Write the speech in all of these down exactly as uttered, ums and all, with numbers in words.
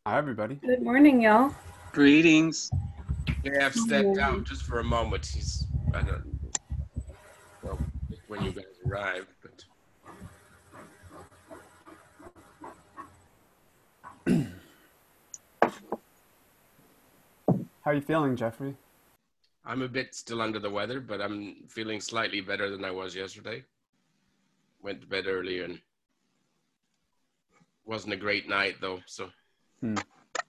Hi, everybody. Good morning, y'all. Greetings. They have stepped out just for a moment. He's, I don't know when you guys arrived, but How are you feeling, Jeffrey? I'm a bit still under the weather, but I'm feeling slightly better than I was yesterday. Went to bed early and wasn't a great night though, so. Hmm.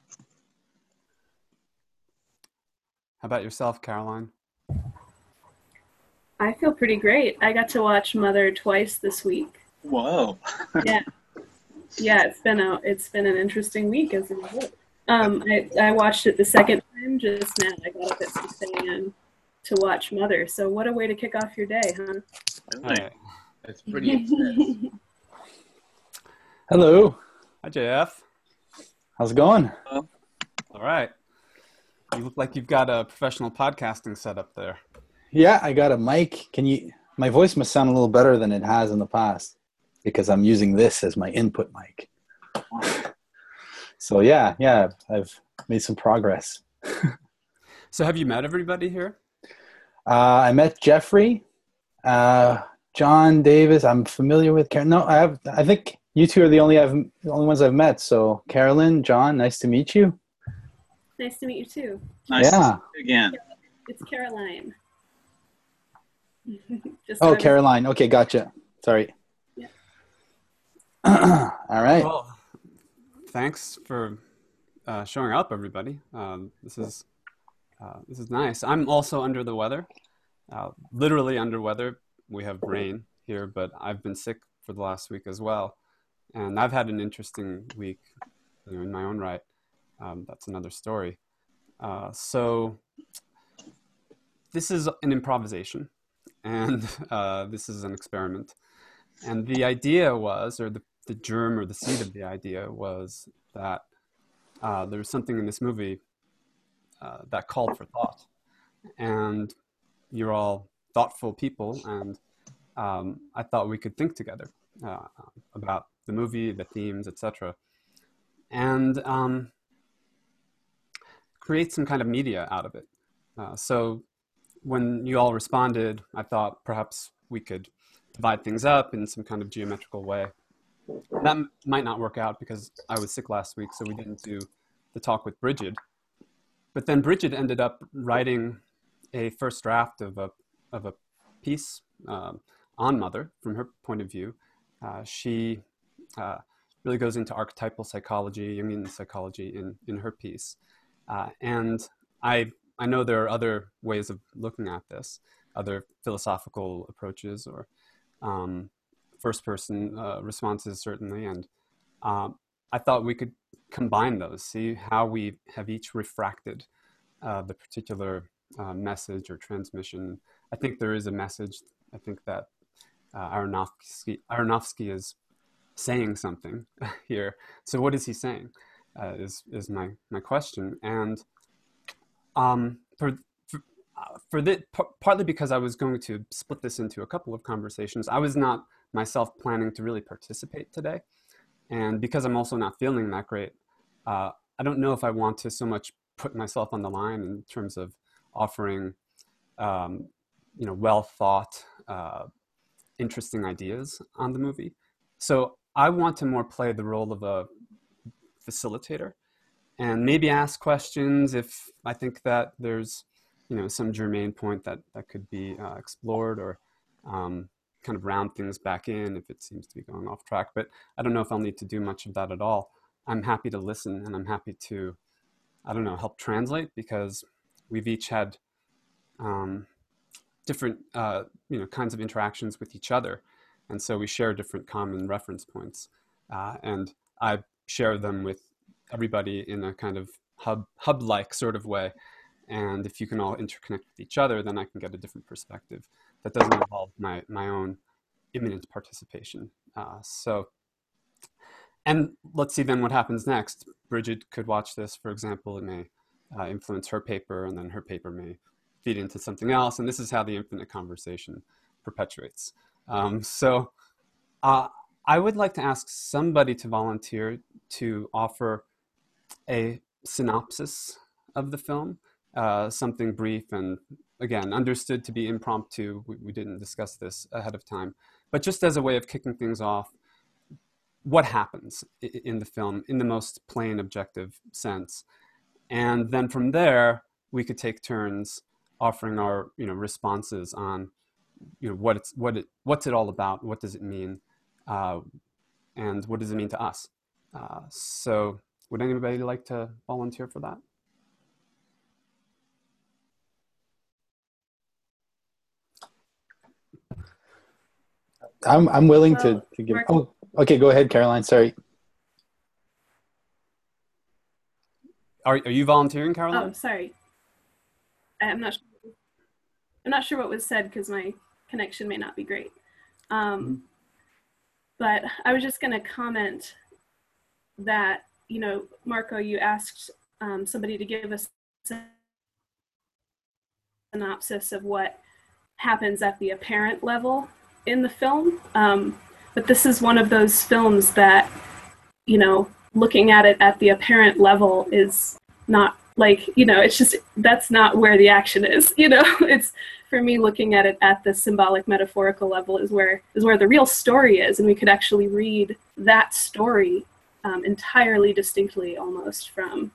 How about yourself, Caroline? I feel pretty great. I got to watch Mother twice this week. Whoa. Yeah, yeah. It's been a it's been an interesting week as a result. Um, I I watched it the second time just now. I got up at six a m to watch Mother. So what a way to kick off your day, huh? Hey. It's pretty intense. Hello. Hi, J F. How's it going? All right. You look like you've got a professional podcasting setup there. Yeah, I got a mic. Can you? My voice must sound a little better than it has in the past because I'm using this as my input mic. So yeah, yeah, I've made some progress. So have you met everybody here? Uh, I met Jeffrey, uh, John Davis. I'm familiar with Karen. No, I have. I think you two are the only I've the only ones I've met. So Carolyn, John, nice to meet you. Nice to meet you too. Nice Yeah. to see you again. It's Caroline. Just Oh, so Caroline. Okay, gotcha. Sorry. Yeah. All right. Well, thanks for uh, showing up, everybody. Um, this is uh, this is nice. I'm also under the weather, uh, literally under weather. We have rain here, but I've been sick for the last week as well, and I've had an interesting week, you know, in my own right. Um, that's another story. Uh, so this is an improvisation, and uh, this is an experiment. And the idea was, or the, the germ or the seed of the idea was that uh, there was something in this movie uh, that called for thought. And you're all thoughtful people, and um, I thought we could think together uh, about the movie, the themes, et cetera, and um, create some kind of media out of it. Uh, so when you all responded, I thought perhaps we could divide things up in some kind of geometrical way. That m- might not work out because I was sick last week, so we didn't do the talk with Bridget. But then Bridget ended up writing a first draft of a of a piece um, on Mother from her point of view. Uh, she uh, really goes into archetypal psychology, Jungian psychology in, in her piece. Uh, and I I know there are other ways of looking at this, other philosophical approaches or um, first-person uh, responses, certainly. And um, I thought we could combine those, see how we have each refracted uh, the particular uh, message or transmission. I think there is a message. I think that uh, Aronofsky, Aronofsky is saying something here. So what is he saying? Uh, is is my my question. And um, for for, uh, for the, p- partly because I was going to split this into a couple of conversations, I was not myself planning to really participate today. And because I'm also not feeling that great, uh, I don't know if I want to so much put myself on the line in terms of offering, um, you know, well thought, uh, interesting ideas on the movie. So I want to more play the role of a facilitator and maybe ask questions if I think that there's, you know, some germane point that, that could be uh, explored, or um, kind of round things back in if it seems to be going off track. But I don't know if I'll need to do much of that at all. I'm happy to listen, and I'm happy to, I don't know, help translate, because we've each had um, different, uh, you know, kinds of interactions with each other. And so we share different common reference points. Uh, and I share them with everybody in a kind of hub, hub-like sort of way. And if you can all interconnect with each other, then I can get a different perspective that doesn't involve my, my own imminent participation. Uh, so, and let's see then what happens next. Bridget could watch this, for example. It may uh, influence her paper, and then her paper may feed into something else. And this is how the infinite conversation perpetuates. Um, so uh, I would like to ask somebody to volunteer to offer a synopsis of the film, uh, something brief and, again, understood to be impromptu. We, we didn't discuss this ahead of time. But just as a way of kicking things off, what happens in the film in the most plain, objective sense. And then from there, we could take turns offering our, you know, responses on, you know, what it's, what it, what's it all about? What does it mean? Uh, and what does it mean to us? Uh, so would anybody like to volunteer for that? I'm I'm willing to, Well, to give. Mark- Oh, okay. Go ahead, Caroline. Sorry. Are, are you volunteering, Caroline? Oh, sorry. I'm not sure. I'm not sure what was said because my connection may not be great. Um, Mm-hmm. But I was just going to comment that, you know, Marco, you asked um, somebody to give us a synopsis of what happens at the apparent level in the film. Um, but this is one of those films that, you know, looking at it at the apparent level is not like, you know, it's just, that's not where the action is, you know. It's, for me, looking at it at the symbolic, metaphorical level is where is where the real story is, and we could actually read that story um, entirely distinctly, almost from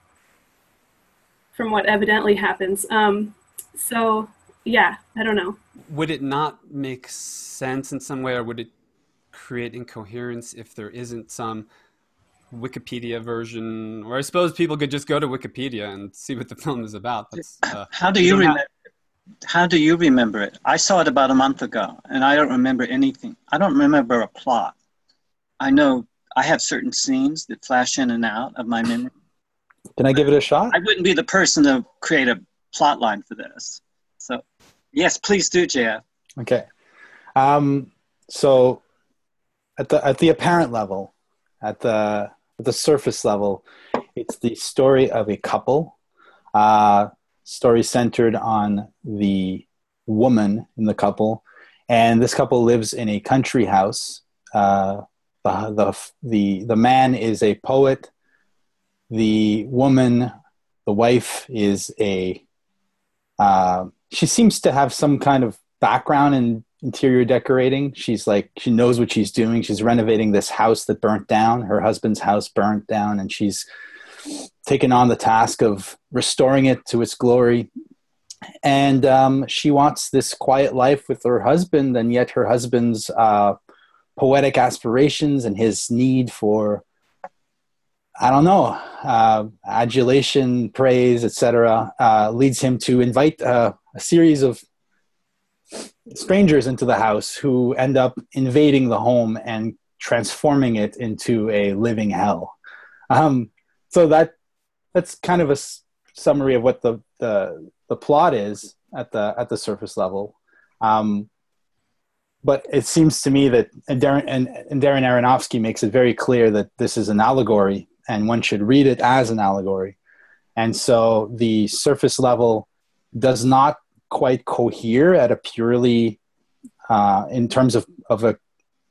from what evidently happens. Um, so, yeah, I don't know. Would it not make sense in some way, or would it create incoherence if there isn't some Wikipedia version? Or I suppose people could just go to Wikipedia and see what the film is about. That's, uh, How do we you don't have- remember? How do you remember it? I saw it about a month ago, and I don't remember anything. I don't remember a plot. I know I have certain scenes that flash in and out of my memory. Can I give it a shot? I wouldn't be the person to create a plot line for this. So, yes, please do, J F. Okay. Um, so at the at the apparent level, at the at the surface level, it's the story of a couple. Uh, story centered on the woman in the couple, and this couple lives in a country house. Uh, the, the the the man is a poet. The woman, the wife, is a. Uh, she seems to have some kind of background in interior decorating. She's like, she knows what she's doing. She's renovating this house that burnt down. Her husband's house burnt down, and she's taken on the task of restoring it to its glory. And um, she wants this quiet life with her husband, and yet her husband's uh, poetic aspirations and his need for, I don't know, uh, adulation, praise, et cetera, uh, leads him to invite uh, a series of strangers into the house who end up invading the home and transforming it into a living hell. Um, so that that's kind of a s- summary of what the, the the plot is at the at the surface level. Um, but it seems to me that and Darren and, and Darren Aronofsky makes it very clear that this is an allegory, and one should read it as an allegory. And so the surface level does not quite cohere at a purely uh, in terms of of a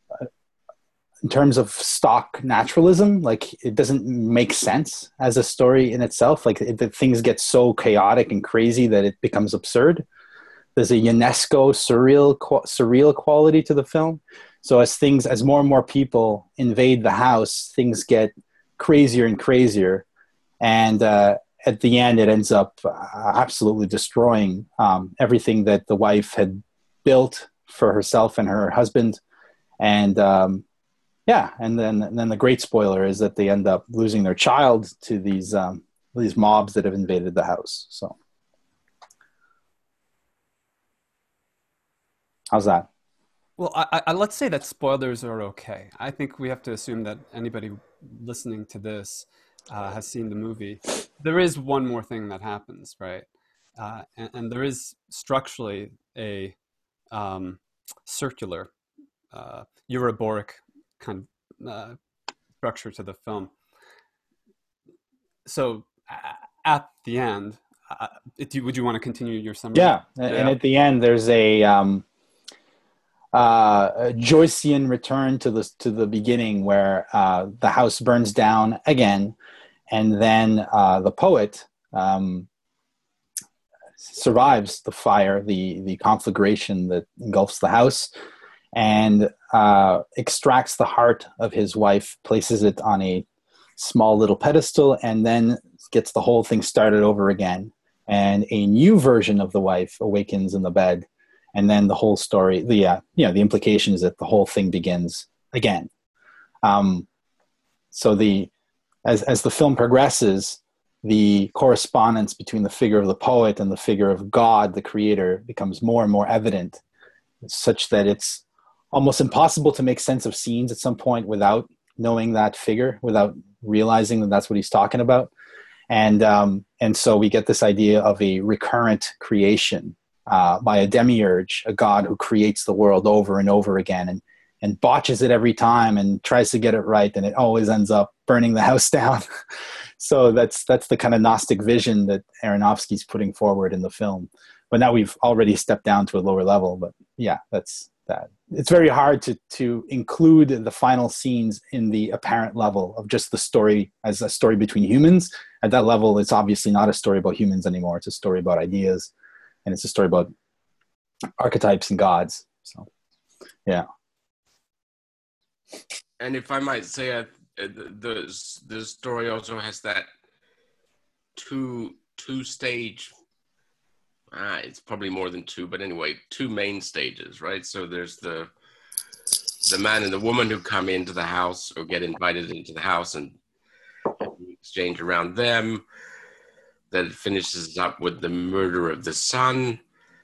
in terms of stock naturalism. Like, it doesn't make sense as a story in itself. Like, it, the things get so chaotic and crazy that it becomes absurd. There's a UNESCO surreal surreal quality to the film. So as things, as more and more people invade the house, things get crazier and crazier. And uh, at the end, it ends up uh, absolutely destroying um, everything that the wife had built for herself and her husband. And um, yeah, and then and then the great spoiler is that they end up losing their child to these um, these mobs that have invaded the house. So, how's that? Well, I, I, let's say that spoilers are okay. I think we have to assume that anybody listening to this uh, has seen the movie. There is one more thing that happens, right? Uh, and, and there is structurally a um, circular, uh, Euroboric kind of uh, structure to the film. So uh, at the end, uh, it, would you want to continue your summary? Yeah, and Yeah. at the end, there's a, um, uh, a Joycean return to the to the beginning, where uh, the house burns down again, and then uh, the poet um, survives the fire, the the conflagration that engulfs the house, and uh, extracts the heart of his wife, places it on a small little pedestal, and then gets the whole thing started over again. And a new version of the wife awakens in the bed, and then the whole story, the uh, you know, the implication is that the whole thing begins again. Um, so the as as the film progresses, the correspondence between the figure of the poet and the figure of God, the creator, becomes more and more evident, such that it's almost impossible to make sense of scenes at some point without knowing that figure, without realizing that that's what he's talking about. And um, and so we get this idea of a recurrent creation uh, by a demiurge, a god who creates the world over and over again and, and botches it every time and tries to get it right, and it always ends up burning the house down. So that's that's the kind of Gnostic vision that Aronofsky's putting forward in the film. But now we've already stepped down to a lower level. But yeah, that's that. It's very hard to to include the final scenes in the apparent level of just the story as a story between humans. At that level, it's obviously not a story about humans anymore. It's a story about ideas, and it's a story about archetypes and gods. So, yeah. And if I might say, uh, the the story also has that two two stage. Ah, it's probably more than two, but anyway, two main stages, right? So there's the the man and the woman who come into the house or get invited into the house and exchange around them. That finishes up with the murder of the son.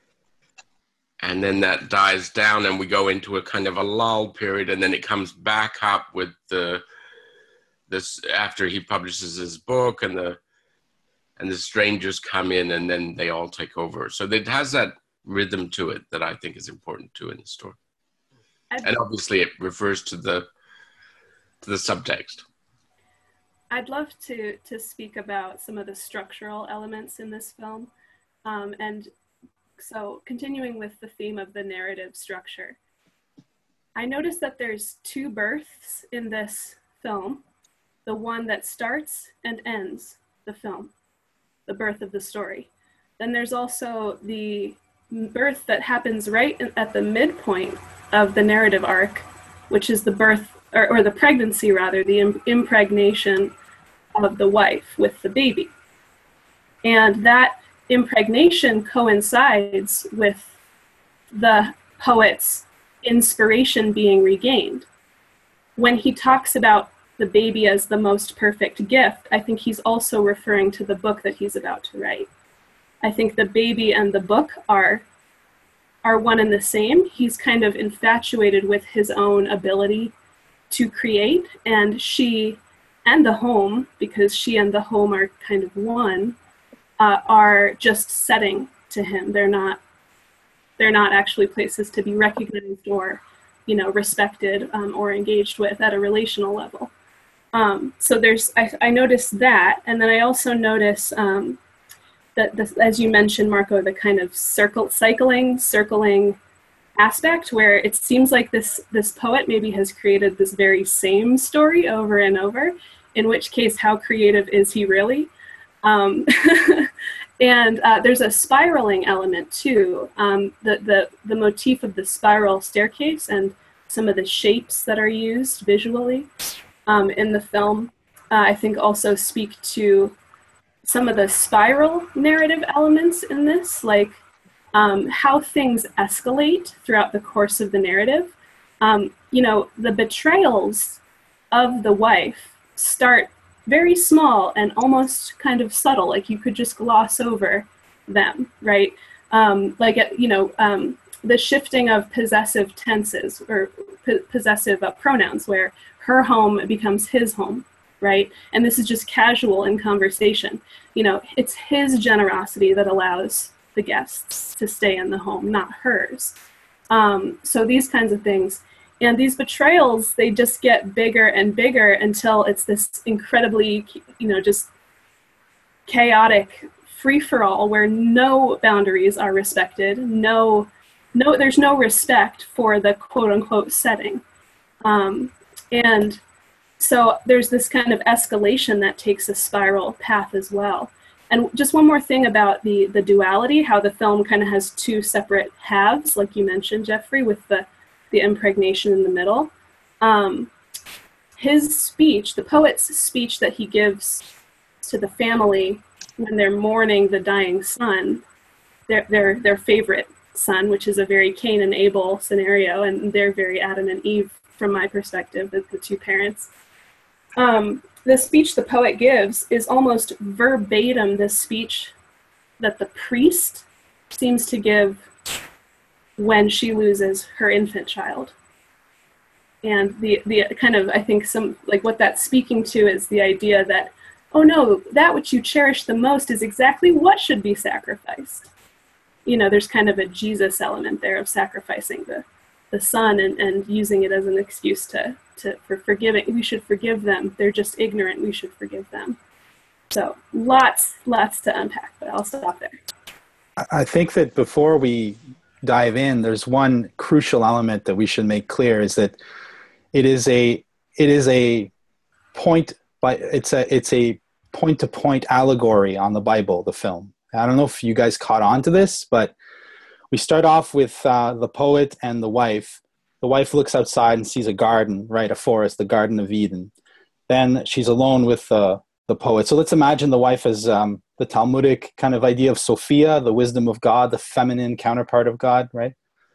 And then that dies down and we go into a kind of a lull period, and then it comes back up with the this after he publishes his book, and the and the strangers come in, and then they all take over. So it has that rhythm to it that I think is important too in the story. I'd, and obviously it refers to the to the subtext. I'd love to to speak about some of the structural elements in this film. Um, and so continuing with the theme of the narrative structure, I noticed that there's two births in this film, the one that starts and ends the film, the birth of the story. Then there's also the birth that happens right at the midpoint of the narrative arc, which is the birth, or, or the pregnancy rather, the im- impregnation of the wife with the baby. And that impregnation coincides with the poet's inspiration being regained. When he talks about the baby as the most perfect gift, I think he's also referring to the book that he's about to write. I think the baby and the book are are one and the same. He's kind of infatuated with his own ability to create, and she and the home, because she and the home are kind of one, uh, are just setting to him. They're not they're not actually places to be recognized or, you know, respected um, or engaged with at a relational level. Um, so there's, I, I noticed that, and then I also notice um, that, this, as you mentioned, Marco, the kind of circle, cycling, circling aspect, where it seems like this this poet maybe has created this very same story over and over. In which case, how creative is he really? Um, and uh, there's a spiraling element too. Um, the the the motif of the spiral staircase and some of the shapes that are used visually Um, in the film, uh, I think also speak to some of the spiral narrative elements in this, like um, how things escalate throughout the course of the narrative. Um, you know, the betrayals of the wife start very small and almost kind of subtle, like you could just gloss over them, right? Um, like, you know, um, the shifting of possessive tenses or p- possessive uh, pronouns, where her home becomes his home, right? And this is just casual in conversation. You know, it's his generosity that allows the guests to stay in the home, not hers. Um, so these kinds of things. And these betrayals, they just get bigger and bigger until it's this incredibly, you know, just chaotic free-for-all where no boundaries are respected. No, no, there's no respect for the quote-unquote setting. Um, And so there's this kind of escalation that takes a spiral path as well. And just one more thing about the the duality, how the film kind of has two separate halves, like you mentioned, Jeffrey, with the, the impregnation in the middle. Um, his speech, the poet's speech that he gives to the family when they're mourning the dying son, their their their favorite son, which is a very Cain and Abel scenario, and they're very Adam and Eve from my perspective, the, the two parents. Um, the speech the poet gives is almost verbatim the speech that the priest seems to give when she loses her infant child. And the, the kind of, I think some, like what that's speaking to is the idea that, oh no, that which you cherish the most is exactly what should be sacrificed. You know, there's kind of a Jesus element there of sacrificing the, the son and, and using it as an excuse to, to for forgiving. We should forgive them. They're just ignorant. We should forgive them. So lots, lots to unpack, but I'll stop there. I think that before we dive in, there's one crucial element that we should make clear is that it is a it is a point by it's a it's a point to point allegory on the Bible, the film. I don't know if you guys caught on to this, but we start off with uh, the poet and the wife. The wife looks outside and sees a garden, right, a forest, the Garden of Eden. Then she's alone with uh, the poet. So let's imagine the wife as um, the Talmudic kind of idea of Sophia, the wisdom of God, the feminine counterpart of God, right?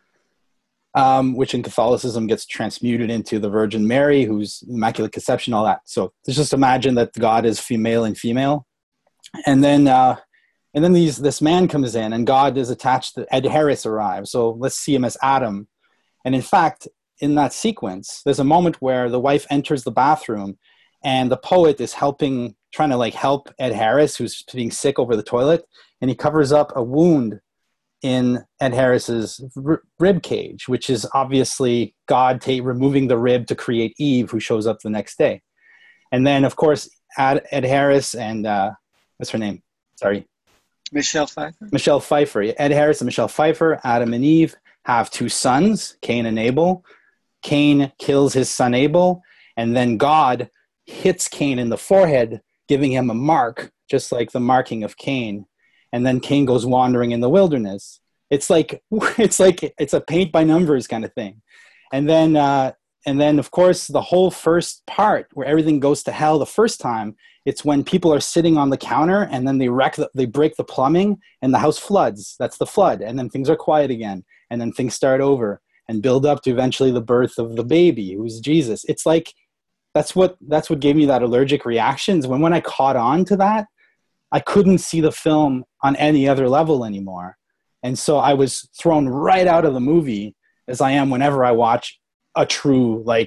Um, which in Catholicism gets transmuted into the Virgin Mary, who's Immaculate Conception, all that. So let's just imagine that God is female and female. And then uh, and then these this man comes in and God is attached to, Ed Harris arrives. So let's see him as Adam. And in fact, in that sequence, there's a moment where the wife enters the bathroom and the poet is helping, trying to like help Ed Harris, who's being sick over the toilet. And he covers up a wound in Ed Harris's r- rib cage, which is obviously God ta- removing the rib to create Eve, who shows up the next day. And then, of course, Ed, Ed Harris and, uh, what's her name? Sorry. Michelle Pfeiffer. Michelle Pfeiffer. Ed Harris and Michelle Pfeiffer, Adam and Eve, have two sons, Cain and Abel. Cain kills his son Abel, and then God hits Cain in the forehead, giving him a mark, just like the marking of Cain. And then Cain goes wandering in the wilderness. It's like it's like it's a paint by numbers kind of thing. And then uh, and then of course the whole first part where everything goes to hell the first time, it's when people are sitting on the counter and then they wreck the, they break the plumbing and the house floods. That's the flood. And then things are quiet again. And then things start over and build up to eventually the birth of the baby, who's Jesus. It's like that's what that's what gave me that allergic reactions. When when I caught on to that, I couldn't see the film on any other level anymore. And so I was thrown right out of the movie, as I am whenever I watch a true, like,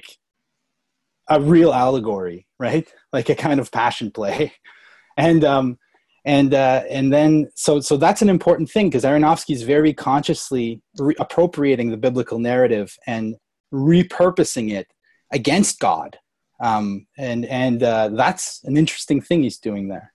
a real allegory, right? Like a kind of passion play. And um, and uh, and then, so so that's an important thing, because Aronofsky is very consciously re- appropriating the biblical narrative and repurposing it against God. Um, and and uh, that's an interesting thing he's doing there.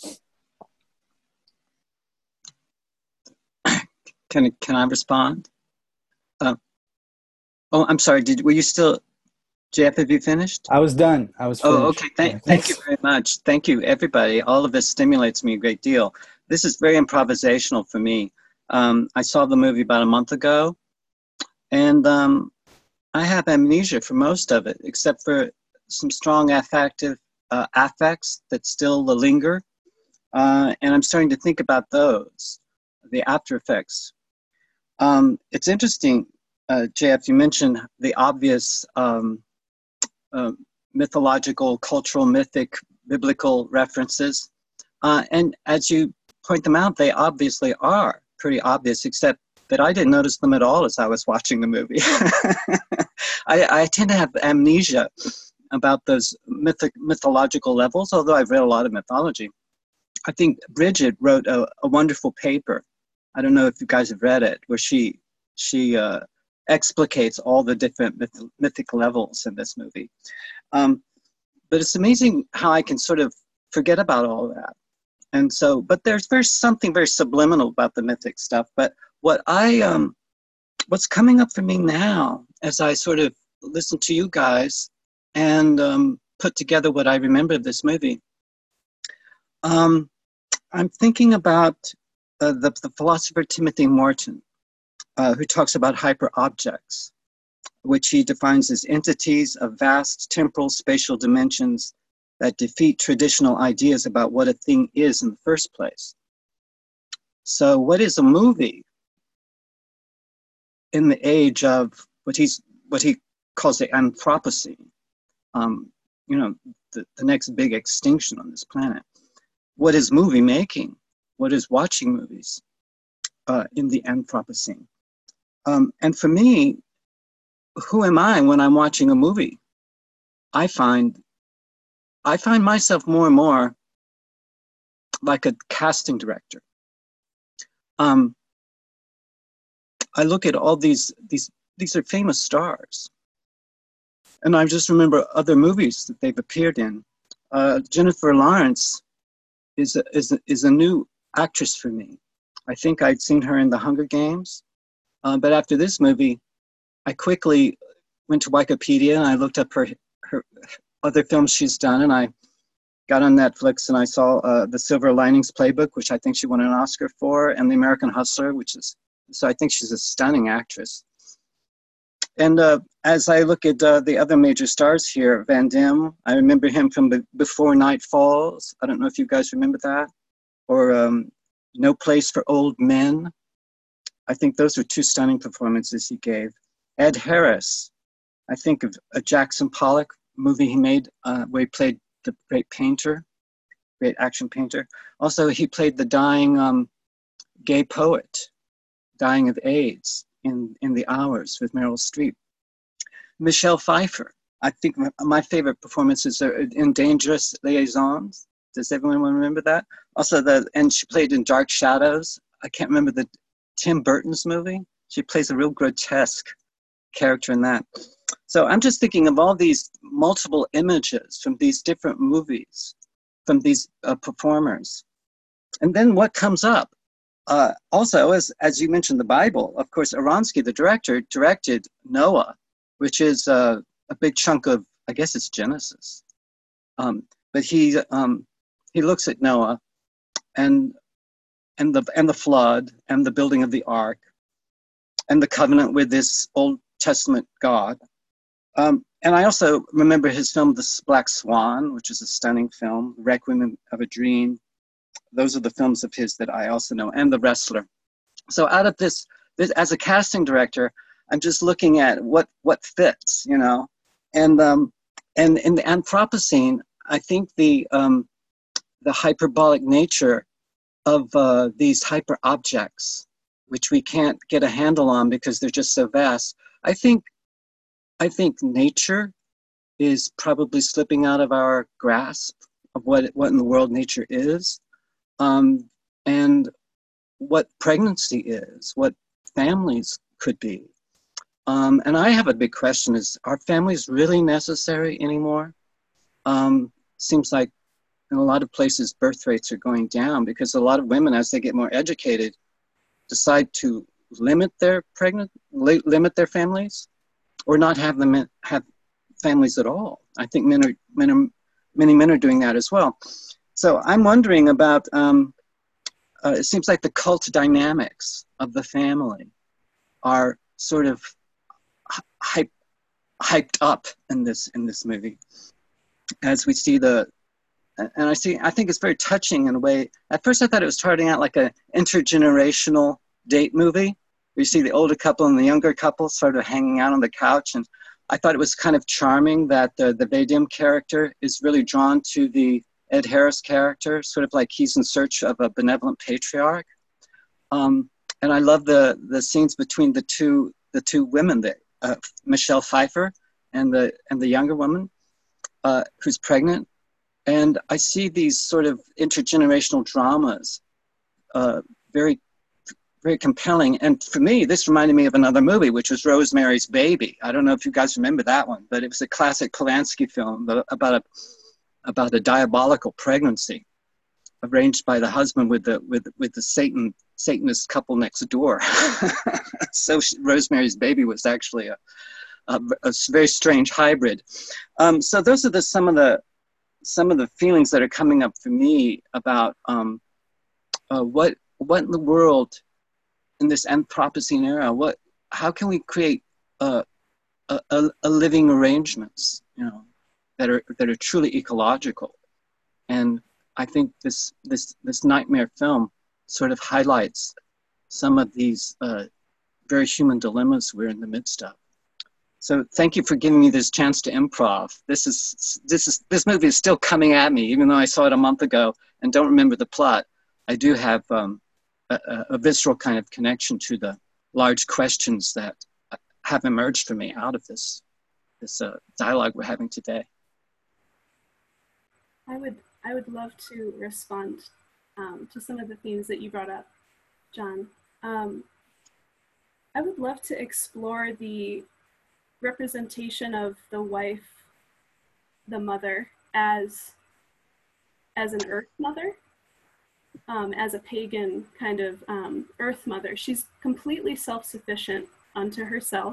Can can I respond? Uh, oh, I'm sorry. Did were you still, Jeff? Have you finished? I was done. I was finished. Oh, okay. Thank, Yeah, thank you very much. Thank you, everybody. All of this stimulates me a great deal. This is very improvisational for me. Um, I saw the movie about a month ago, and um, I have amnesia for most of it, except for some strong affective uh, affects that still linger, uh, and I'm starting to think about those, the after effects. Um, it's interesting, uh, J F, you mentioned the obvious um, uh, mythological, cultural, mythic, biblical references. Uh, and as you point them out, they obviously are pretty obvious, except that I didn't notice them at all as I was watching the movie. I, I tend to have amnesia about those mythic, mythological levels, although I've read a lot of mythology. I think Bridget wrote a, a wonderful paper. I don't know if you guys have read it, where she she uh, explicates all the different myth, mythic levels in this movie. Um, but it's amazing how I can sort of forget about all that. And so, but there's very something very subliminal about the mythic stuff. But what I, um, what's coming up for me now, as I sort of listen to you guys, and um, put together what I remember of this movie, um, I'm thinking about uh, the, the philosopher Timothy Morton, uh, who talks about hyperobjects, which he defines as entities of vast temporal spatial dimensions that defeat traditional ideas about what a thing is in the first place. So what is a movie in the age of what he's what he calls the Anthropocene, um, you know, the, the next big extinction on this planet? What is movie making? What is watching movies uh, in the Anthropocene? Um, and for me, who am I when I'm watching a movie? I find I find myself more and more like a casting director. Um, I look at all these, these, these are famous stars. And I just remember other movies that they've appeared in. Uh, Jennifer Lawrence is a, is, a, is a new actress for me. I think I'd seen her in The Hunger Games. Uh, but after this movie, I quickly went to Wikipedia and I looked up her, her other films she's done, and I got on Netflix and I saw uh, The Silver Linings Playbook, which I think she won an Oscar for, and The American Hustler, which is, so I think she's a stunning actress. And uh, as I look at uh, the other major stars here, Van Damme, I remember him from Be- Before Night Falls. I don't know if you guys remember that. Or um, No Place for Old Men. I think those are two stunning performances he gave. Ed Harris, I think of a Jackson Pollock movie he made uh, where he played the great painter, great action painter. Also, he played the dying um, gay poet, dying of AIDS in, in The Hours with Meryl Streep. Michelle Pfeiffer, I think my favorite performances are in Dangerous Liaisons. Does everyone remember that? Also, the and she played in Dark Shadows. I can't remember the Tim Burton's movie. She plays a real grotesque character in that. So I'm just thinking of all these multiple images from these different movies, from these uh, performers. And then what comes up? Uh, also, as, as you mentioned, the Bible, of course, Aronofsky, the director, directed Noah, which is uh, a big chunk of, I guess it's Genesis. Um, but he um, he looks at Noah and and the and the flood and the building of the ark and the covenant with this Old Testament God. Um, and I also remember his film, The Black Swan, which is a stunning film, Requiem of a Dream. Those are the films of his that I also know, and The Wrestler. So out of this, this as a casting director, I'm just looking at what, what fits, you know. And um, and in the Anthropocene, I think the, um, the hyperbolic nature of uh, these hyper objects, which we can't get a handle on because they're just so vast, I think I think nature is probably slipping out of our grasp of what, what in the world nature is, um, and what pregnancy is, what families could be. Um, and I have a big question is, are families really necessary anymore? Um, seems like in a lot of places birth rates are going down because a lot of women, as they get more educated, decide to limit their pregnant, li- limit their families, or not have them have families at all. I think men are, men are, many men are doing that as well. So I'm wondering about, um, uh, it seems like the cult dynamics of the family are sort of hype, hyped up in this, in this movie. As we see the, and I see, I think it's very touching in a way. At first I thought it was starting out like an intergenerational date movie. You see the older couple and the younger couple sort of hanging out on the couch. And I thought it was kind of charming that the, the Vadim character is really drawn to the Ed Harris character, sort of like he's in search of a benevolent patriarch. Um, and I love the, the scenes between the two, the two women, that, uh, Michelle Pfeiffer and the, and the younger woman uh, who's pregnant. And I see these sort of intergenerational dramas uh, very very compelling. And for me, this reminded me of another movie, which was Rosemary's Baby. I don't know if you guys remember that one, but it was a classic Polanski film about a, about a diabolical pregnancy arranged by the husband with the, with, with the Satan, Satanist couple next door. So Rosemary's Baby was actually a, a, a very strange hybrid. Um, so those are the some of the some of the feelings that are coming up for me about um, uh, what what in the world in this Anthropocene era, what how can we create uh, a, a, a living arrangements, you know, that are that are truly ecological. And I think this this this nightmare film sort of highlights some of these uh, very human dilemmas we're in the midst of. So thank you for giving me this chance to improv. This is this is this movie is still coming at me, even though I saw it a month ago and don't remember the plot. I do have um, a, a visceral kind of connection to the large questions that have emerged for me out of this this uh, dialogue we're having today. I would I would love to respond um, to some of the themes that you brought up, John. Um, I would love to explore the representation of the wife, the mother, as as an earth mother, um, as a pagan kind of um, earth mother. She's completely self-sufficient unto herself.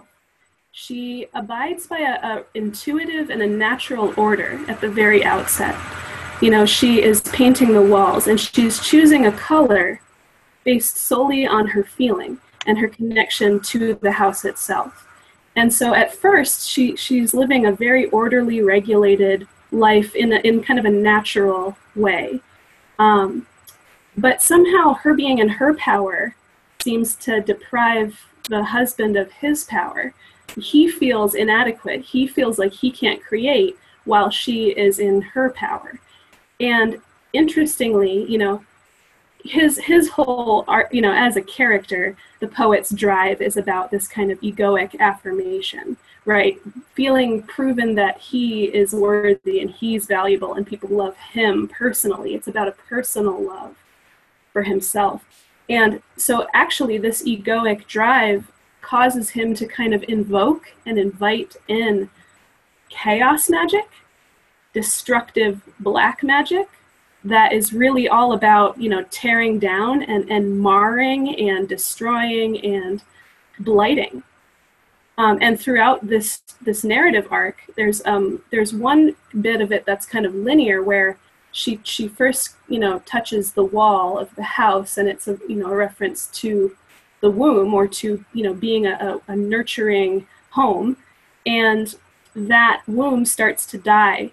She abides by a, a intuitive and a natural order at the very outset. You know, she is painting the walls and she's choosing a color based solely on her feeling and her connection to the house itself. And so at first, she, she's living a very orderly, regulated life in, a, in kind of a natural way. Um, but somehow her being in her power seems to deprive the husband of his power. He feels inadequate. He feels like he can't create while she is in her power. And interestingly, you know, his his whole art, you know, as a character, the poet's drive is about this kind of egoic affirmation, right? Feeling proven that he is worthy and he's valuable and people love him personally. It's about a personal love for himself. And so actually this egoic drive causes him to kind of invoke and invite in chaos magic, destructive black magic, that is really all about, you know, tearing down and, and marring and destroying and blighting. Um, and throughout this this narrative arc, there's um there's one bit of it that's kind of linear where she she first, you know, touches the wall of the house, and it's a you know a reference to the womb, or to, you know, being a, a, a nurturing home, and that womb starts to die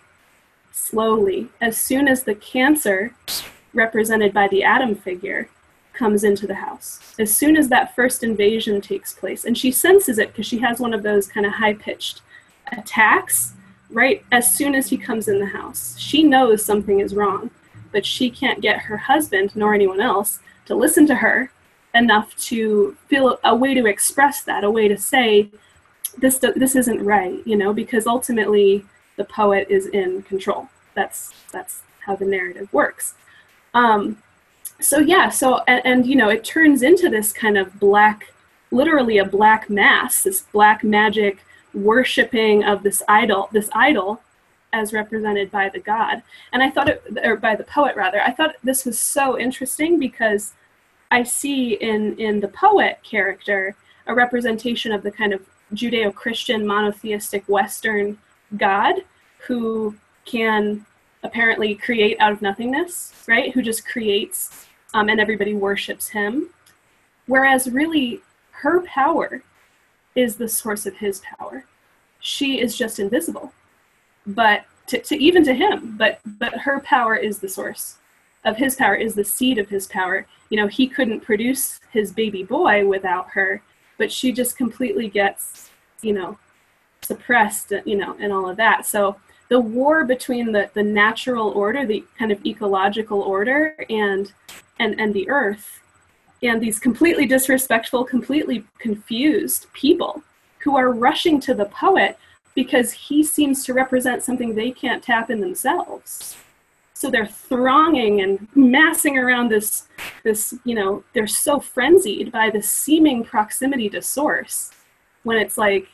slowly as soon as the cancer, represented by the Adam figure, comes into the house. As soon as that first invasion takes place, and she senses it because she has one of those kind of high-pitched attacks right as soon as he comes in the house. She knows something is wrong, but she can't get her husband, nor anyone else, to listen to her enough to feel a way to express that, a way to say, this this isn't right, you know, because ultimately the poet is in control. That's that's how the narrative works. Um, so yeah, so and, and you know, it turns into this kind of black, literally a black mass, this black magic worshiping of this idol, this idol, as represented by the god. And I thought it, or by the poet rather. I thought this was so interesting because I see in in the poet character a representation of the kind of Judeo-Christian monotheistic Western God who can apparently create out of nothingness, right? Who just creates um, and everybody worships him. Whereas really her power is the source of his power. She is just invisible, but to, to even to him, but but her power is the source of his power, is the seed of his power. You know, he couldn't produce his baby boy without her, but she just completely gets, you know, suppressed, you know, and all of that. So the war between the, the natural order, the kind of ecological order, and and and the earth, and these completely disrespectful, completely confused people who are rushing to the poet because he seems to represent something they can't tap in themselves. So they're thronging and massing around this, this, you know, they're so frenzied by the seeming proximity to source, when it's like,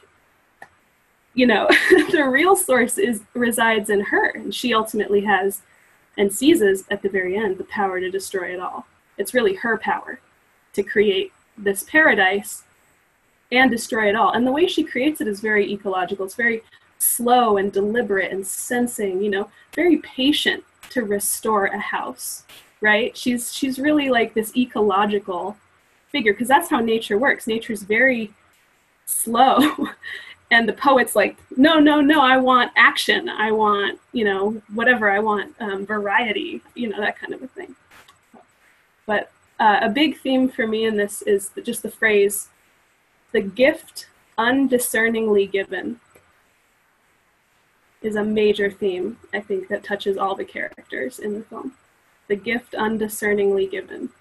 you know, the real source is resides in her, and she ultimately has and seizes at the very end the power to destroy it all. It's really her power to create this paradise and destroy it all. And the way she creates it is very ecological. It's very slow and deliberate and sensing, you know, very patient to restore a house, right? She's she's really like this ecological figure, because that's how nature works. Nature's very slow. And the poet's like, no, no, no, I want action. I want, you know, whatever. I want um, variety, you know, that kind of a thing. But uh, a big theme for me in this is just the phrase, the gift undiscerningly given, is a major theme, I think, that touches all the characters in the film. The gift undiscerningly given.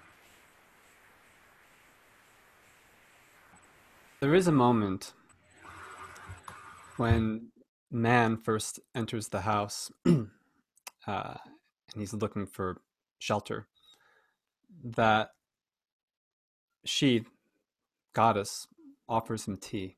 There is a moment when man first enters the house uh, and he's looking for shelter, that she, goddess, offers him tea.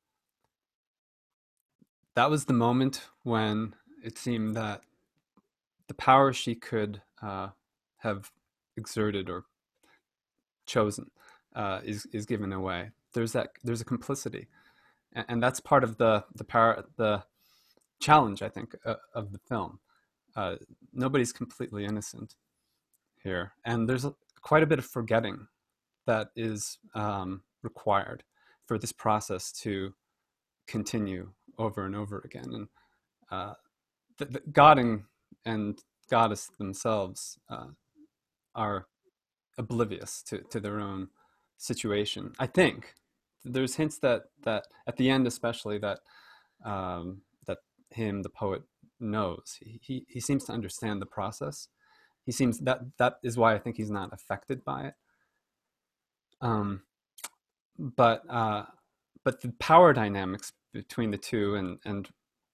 That was the moment when it seemed that the power she could uh, have exerted or chosen uh, is is given away. There's that. There's a complicity, and, and that's part of the the power, the challenge, I think, uh, of the film. Uh, nobody's completely innocent here, and there's a, quite a bit of forgetting that is um, required for this process to continue over and over again. And uh, the, the God and, and goddess themselves uh, are oblivious to, to their own situation. I think there's hints that, that at the end, especially, that um, that him, the poet, knows. He, he he seems to understand the process. He seems that that is why I think he's not affected by it. Um, but uh, but the power dynamics between the two and and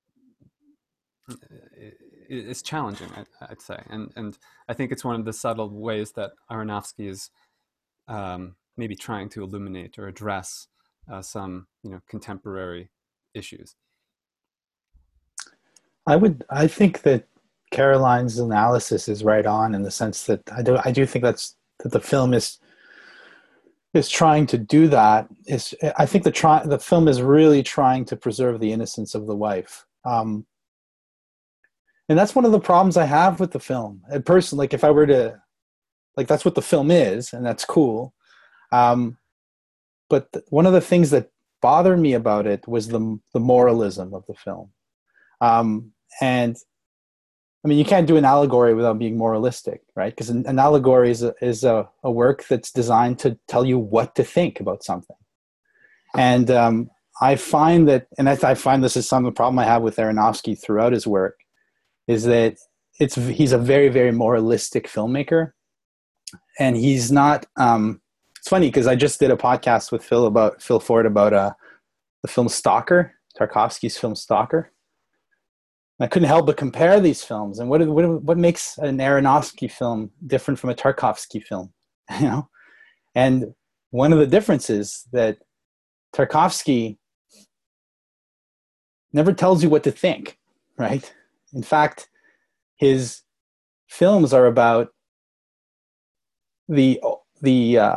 is challenging, I'd say, and and I think it's one of the subtle ways that Aronofsky is um, maybe trying to illuminate or address uh, some you know contemporary issues. I would I think that Caroline's analysis is right on, in the sense that I do I do think that's that the film is is trying to do that. Is I think the try the film is really trying to preserve the innocence of the wife. Um, and that's one of the problems I have with the film. And personally, like if I were to, like that's what the film is, and that's cool. Um, but th- one of the things that bothered me about it was the the moralism of the film. Um, and I mean, you can't do an allegory without being moralistic, right? Because an, an allegory is a, is a, a work that's designed to tell you what to think about something. And um, I find that, and I, I find this is some of the problem I have with Aronofsky throughout his work, is that it's he's a very, very moralistic filmmaker. And he's not, um, it's funny because I just did a podcast with Phil about Phil Ford about uh, the film Stalker, Tarkovsky's film Stalker. I couldn't help but compare these films, and what what what makes an Aronofsky film different from a Tarkovsky film, you know? And one of the differences that Tarkovsky never tells you what to think, right? In fact, his films are about the the uh,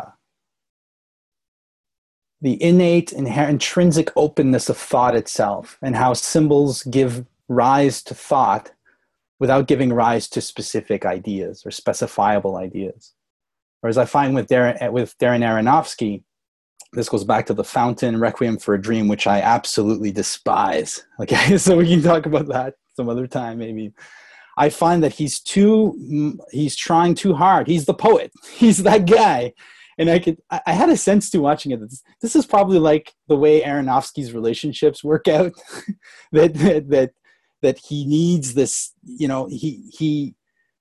the innate, inherent, intrinsic openness of thought itself, and how symbols give rise to thought without giving rise to specific ideas or specifiable ideas. Whereas I find with Darren, with Darren Aronofsky, this goes back to The Fountain, Requiem for a Dream, which I absolutely despise. Okay, so we can talk about that some other time maybe. I find that he's too, he's trying too hard. He's the poet. He's that guy. And I could, I had a sense to watching it. This, this is probably like the way Aronofsky's relationships work out. that, that, that, that he needs this, you know, he, he,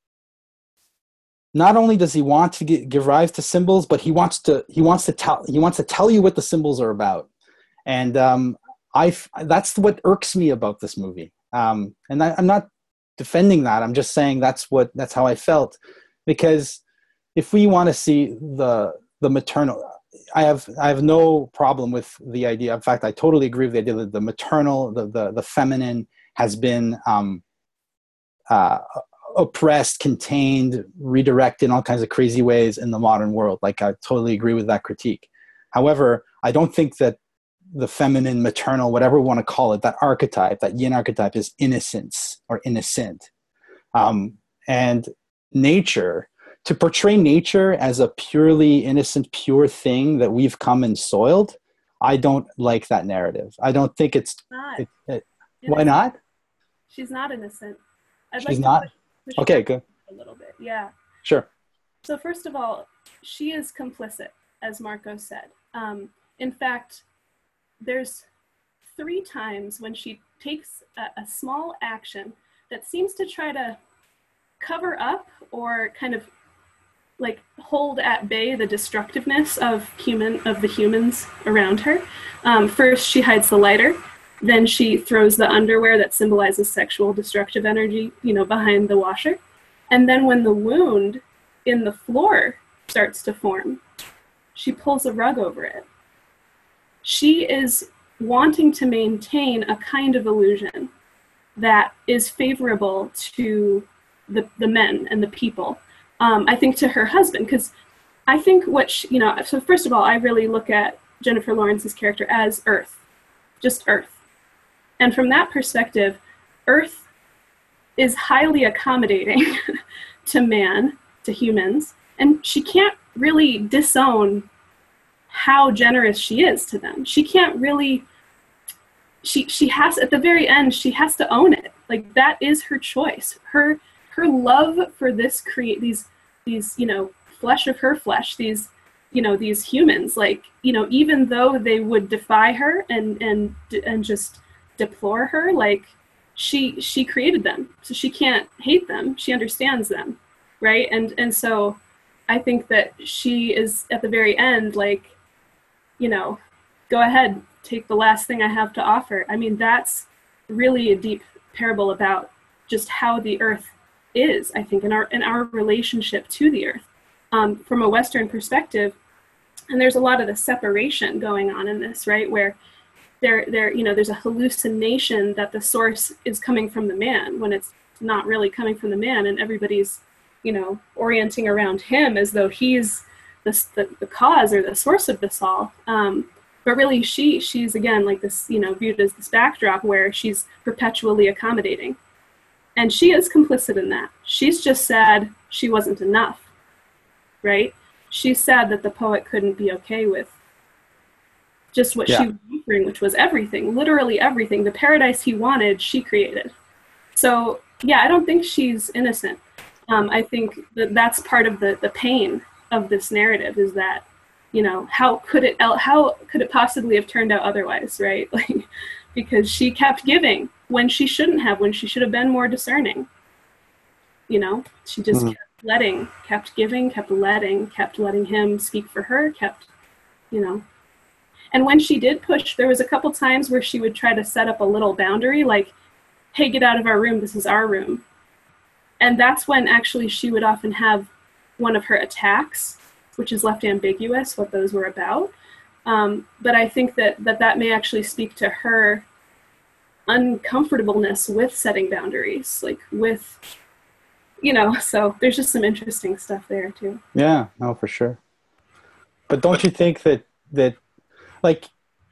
not only does he want to get, give rise to symbols, but he wants to, he wants to tell, he wants to tell you what the symbols are about. And um, I, that's what irks me about this movie. Um, and I, I'm not defending that. I'm just saying that's what, that's how I felt. Because if we want to see the, the maternal, I have, I have no problem with the idea. In fact, I totally agree with the idea that the maternal, the, the, the feminine has been um, uh, oppressed, contained, redirected in all kinds of crazy ways in the modern world. Like, I totally agree with that critique. However, I don't think that the feminine, maternal, whatever we want to call it, that archetype, that yin archetype is innocence or innocent. Um, and nature, to portray nature as a purely innocent, pure thing that we've come and soiled, I don't like that narrative. I don't think it's, Not. it, it, why not? She's not innocent. I'd She's like to not? push- push Okay, back good. A little bit, yeah. Sure. So first of all, she is complicit, as Marco said. Um, in fact, there's three times when she takes a, a small action that seems to try to cover up or kind of like hold at bay the destructiveness of human of the humans around her. Um, first, she hides the lighter. Then she throws the underwear that symbolizes sexual destructive energy, you know, behind the washer. And then when the wound in the floor starts to form, she pulls a rug over it. She is wanting to maintain a kind of illusion that is favorable to the, the men and the people. Um, I think to her husband, because I think what, she, you know, so first of all, I really look at Jennifer Lawrence's character as Earth, just Earth. And from that perspective, Earth is highly accommodating to man, to humans, and she can't really disown how generous she is to them. She can't really, she she has, at the very end, she has to own it. Like, that is her choice. Her her love for this create these these, you know, flesh of her flesh, these, you know, these humans, like, you know, even though they would defy her and and and just deplore her, like, she she created them, so she can't hate them. She understands them, right? And and so I think that she is at the very end, like, you know, go ahead, take the last thing I have to offer. I mean, that's really a deep parable about just how the earth is, I think, in our in our relationship to the earth, um, from a Western perspective. And there's a lot of the separation going on in this, right? Where there, there, you know, there's a hallucination that the source is coming from the man when it's not really coming from the man, and everybody's, you know, orienting around him as though he's the the, the cause or the source of this all. Um, but really, she she's again like this, you know, viewed as this backdrop where she's perpetually accommodating, and she is complicit in that. She's just sad she wasn't enough, right? She's sad that the poet couldn't be okay with just what Yeah. she was offering, which was everything, literally everything. The paradise he wanted, she created. So, yeah, I don't think she's innocent. Um, I think that that's part of the, the pain of this narrative, is that, you know, how could it how could it possibly have turned out otherwise, right? Like, because she kept giving when she shouldn't have, when she should have been more discerning. You know, she just Mhm. kept letting, kept giving, kept letting, kept letting him speak for her, kept, you know. And when she did push, there was a couple times where she would try to set up a little boundary, like, hey, get out of our room, this is our room. And that's when actually she would often have one of her attacks, which is left ambiguous what those were about. Um, but I think that, that that may actually speak to her uncomfortableness with setting boundaries, like with, you know, so there's just some interesting stuff there too. Yeah, no, for sure. But don't you think that, that like,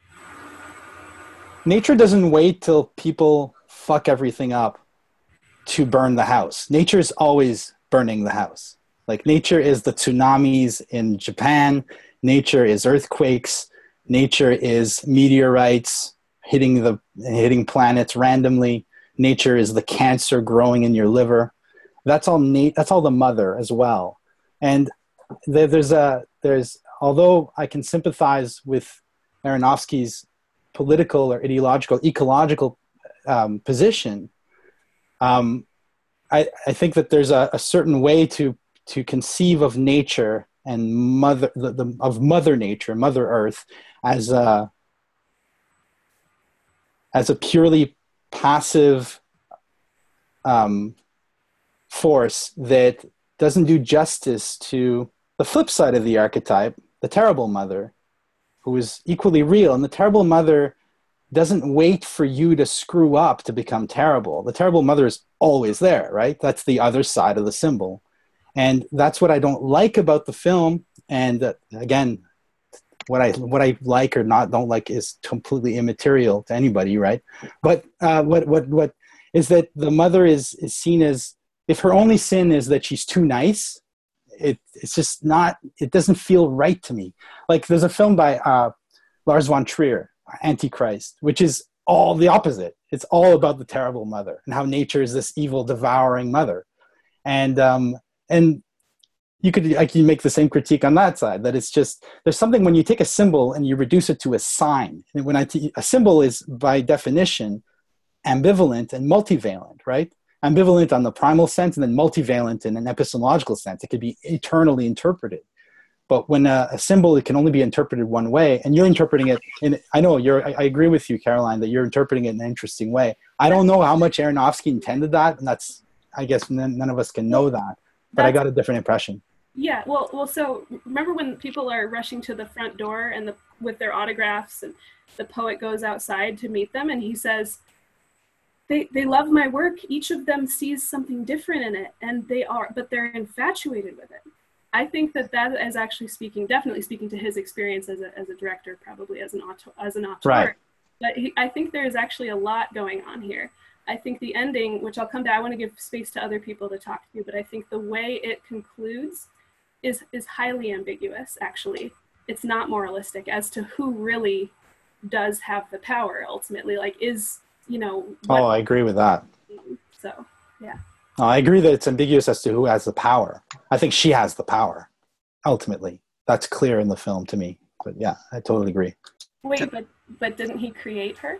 nature doesn't wait till people fuck everything up to burn the house. Nature's always burning the house. Like, nature is the tsunamis in Japan. Nature is earthquakes. Nature is meteorites hitting the hitting planets randomly. Nature is the cancer growing in your liver. That's all. Na- that's all the mother as well. And there, there's a there's although I can sympathize with Aronofsky's political or ideological, ecological um, position, um, I, I think that there's a, a certain way to to conceive of nature and mother the, the, of Mother Nature, Mother Earth, as a as a purely passive um, force that doesn't do justice to the flip side of the archetype, the terrible mother, who is equally real. And the terrible mother doesn't wait for you to screw up to become terrible. The terrible mother is always there, right? That's the other side of the symbol. And that's what I don't like about the film. And uh, again, what I what I like or not don't like is completely immaterial to anybody, right? But uh, what what what is that the mother is is seen as, if her only sin is that she's too nice, it it's just not, it doesn't feel right to me. Like there's a film by uh, Lars von Trier, Antichrist, which is all the opposite. It's all about the terrible mother and how nature is this evil, devouring mother. And um, and you could I can make the same critique on that side, that it's just, there's something when you take a symbol and you reduce it to a sign. And when I t- a symbol is by definition ambivalent and multivalent, right? Ambivalent on the primal sense, and then multivalent in an epistemological sense. It could be eternally interpreted. But when a, a symbol, it can only be interpreted one way, and you're interpreting it in, I know you're, I, I agree with you, Caroline, that you're interpreting it in an interesting way. I don't know how much Aronofsky intended that, and that's, I guess none, none of us can know that, but that's, I got a different impression. Yeah, well, well, so remember when people are rushing to the front door and the, with their autographs, and the poet goes outside to meet them, and he says, They, they love my work. Each of them sees something different in it, and they are, but they're infatuated with it. I think that that is actually speaking, definitely speaking to his experience as a as a director, probably as an auteur, as an auteur. Right. But he, I think there is actually a lot going on here. I think the ending, which I'll come to, I want to give space to other people to talk to, but I think the way it concludes is is highly ambiguous. Actually, it's not moralistic as to who really does have the power ultimately. Like, is you know. What, oh, I agree with that. So, yeah. Oh, I agree that it's ambiguous as to who has the power. I think she has the power, ultimately. That's clear in the film to me. But yeah, I totally agree. Wait, but but didn't he create her?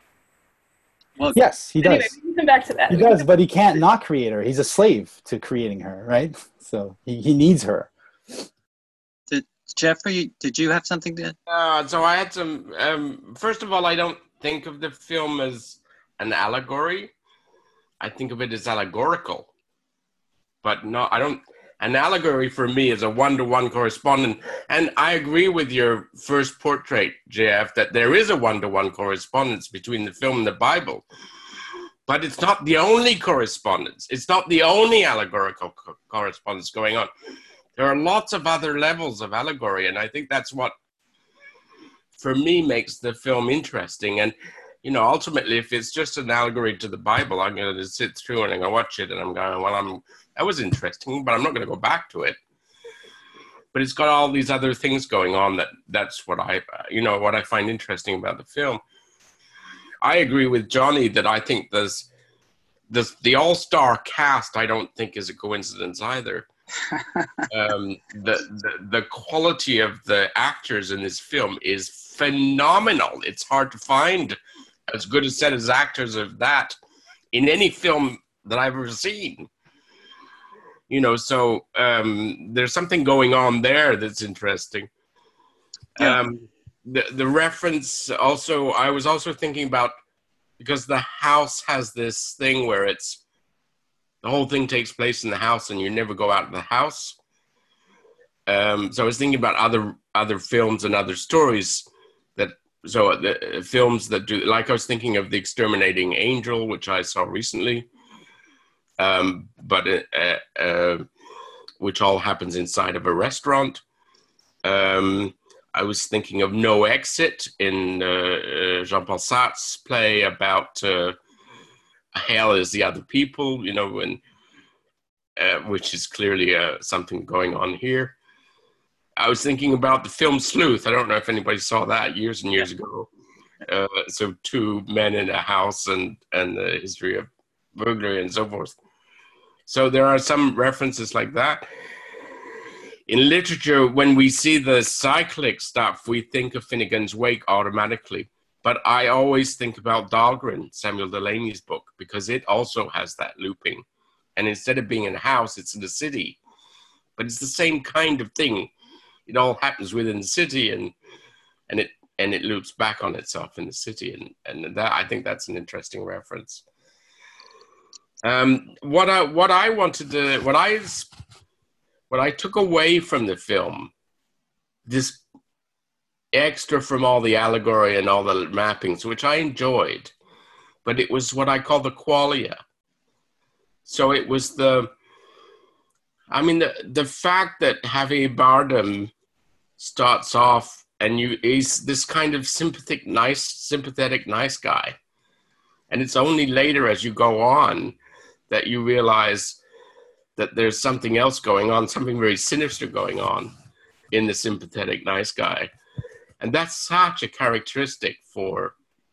Well, yes, he does. Anyway, we can come back to that. He does, but he can't not create her. He's a slave to creating her, right? So he, he needs her. Did, Jeffrey, did you have something to? Uh, so I had some. Um, first of all, I don't think of the film as an allegory. I think of it as allegorical, but no, I don't. An allegory for me is a one-to-one correspondent, and I agree with your first portrait, J F, that there is a one-to-one correspondence between the film and the Bible, but it's not the only correspondence. It's not the only allegorical co- correspondence going on. There are lots of other levels of allegory, and I think that's what, for me, makes the film interesting. And you know, ultimately, if it's just an allegory to the Bible, I'm going to sit through and I'm going to watch it and I'm going, well, I'm, that was interesting, but I'm not going to go back to it. But it's got all these other things going on that that's what I, you know, what I find interesting about the film. I agree with Johnny that I think there's, there's the all-star cast, I don't think is a coincidence either. um, the, the, the quality of the actors in this film is phenomenal. It's hard to find as good a set as actors of that in any film that I've ever seen. You know, so um, there's something going on there that's interesting. Yeah. Um, the, the reference also, I was also thinking about, because the house has this thing where it's, the whole thing takes place in the house and you never go out of the house. Um, so I was thinking about other other films and other stories that, so the uh, films that do, like I was thinking of The Exterminating Angel, which I saw recently, um, but uh, uh, which all happens inside of a restaurant. Um, I was thinking of No Exit in uh, uh, Jean-Paul Sartre's play about uh, hell is the other people, you know, and uh, which is clearly uh, something going on here. I was thinking about the film Sleuth. I don't know if anybody saw that years and years ago. Uh, so two men in a house and, and the history of burglary and so forth. So there are some references like that. In literature, when we see the cyclic stuff, we think of Finnegan's Wake automatically. But I always think about Dahlgren, Samuel Delany's book, because it also has that looping. And instead of being in a house, it's in the city. But it's the same kind of thing. It all happens within the city, and and it and it loops back on itself in the city, and and that, I think that's an interesting reference. Um, what I what I wanted to what I what I took away from the film, this extra from all the allegory and all the mappings, which I enjoyed, but it was what I call the qualia. So it was the, I mean, the the fact that Javier Bardem starts off and you he's this kind of sympathetic, nice, sympathetic, nice guy. And it's only later as you go on that you realize that there's something else going on, something very sinister going on in the sympathetic, nice guy. And that's such a characteristic for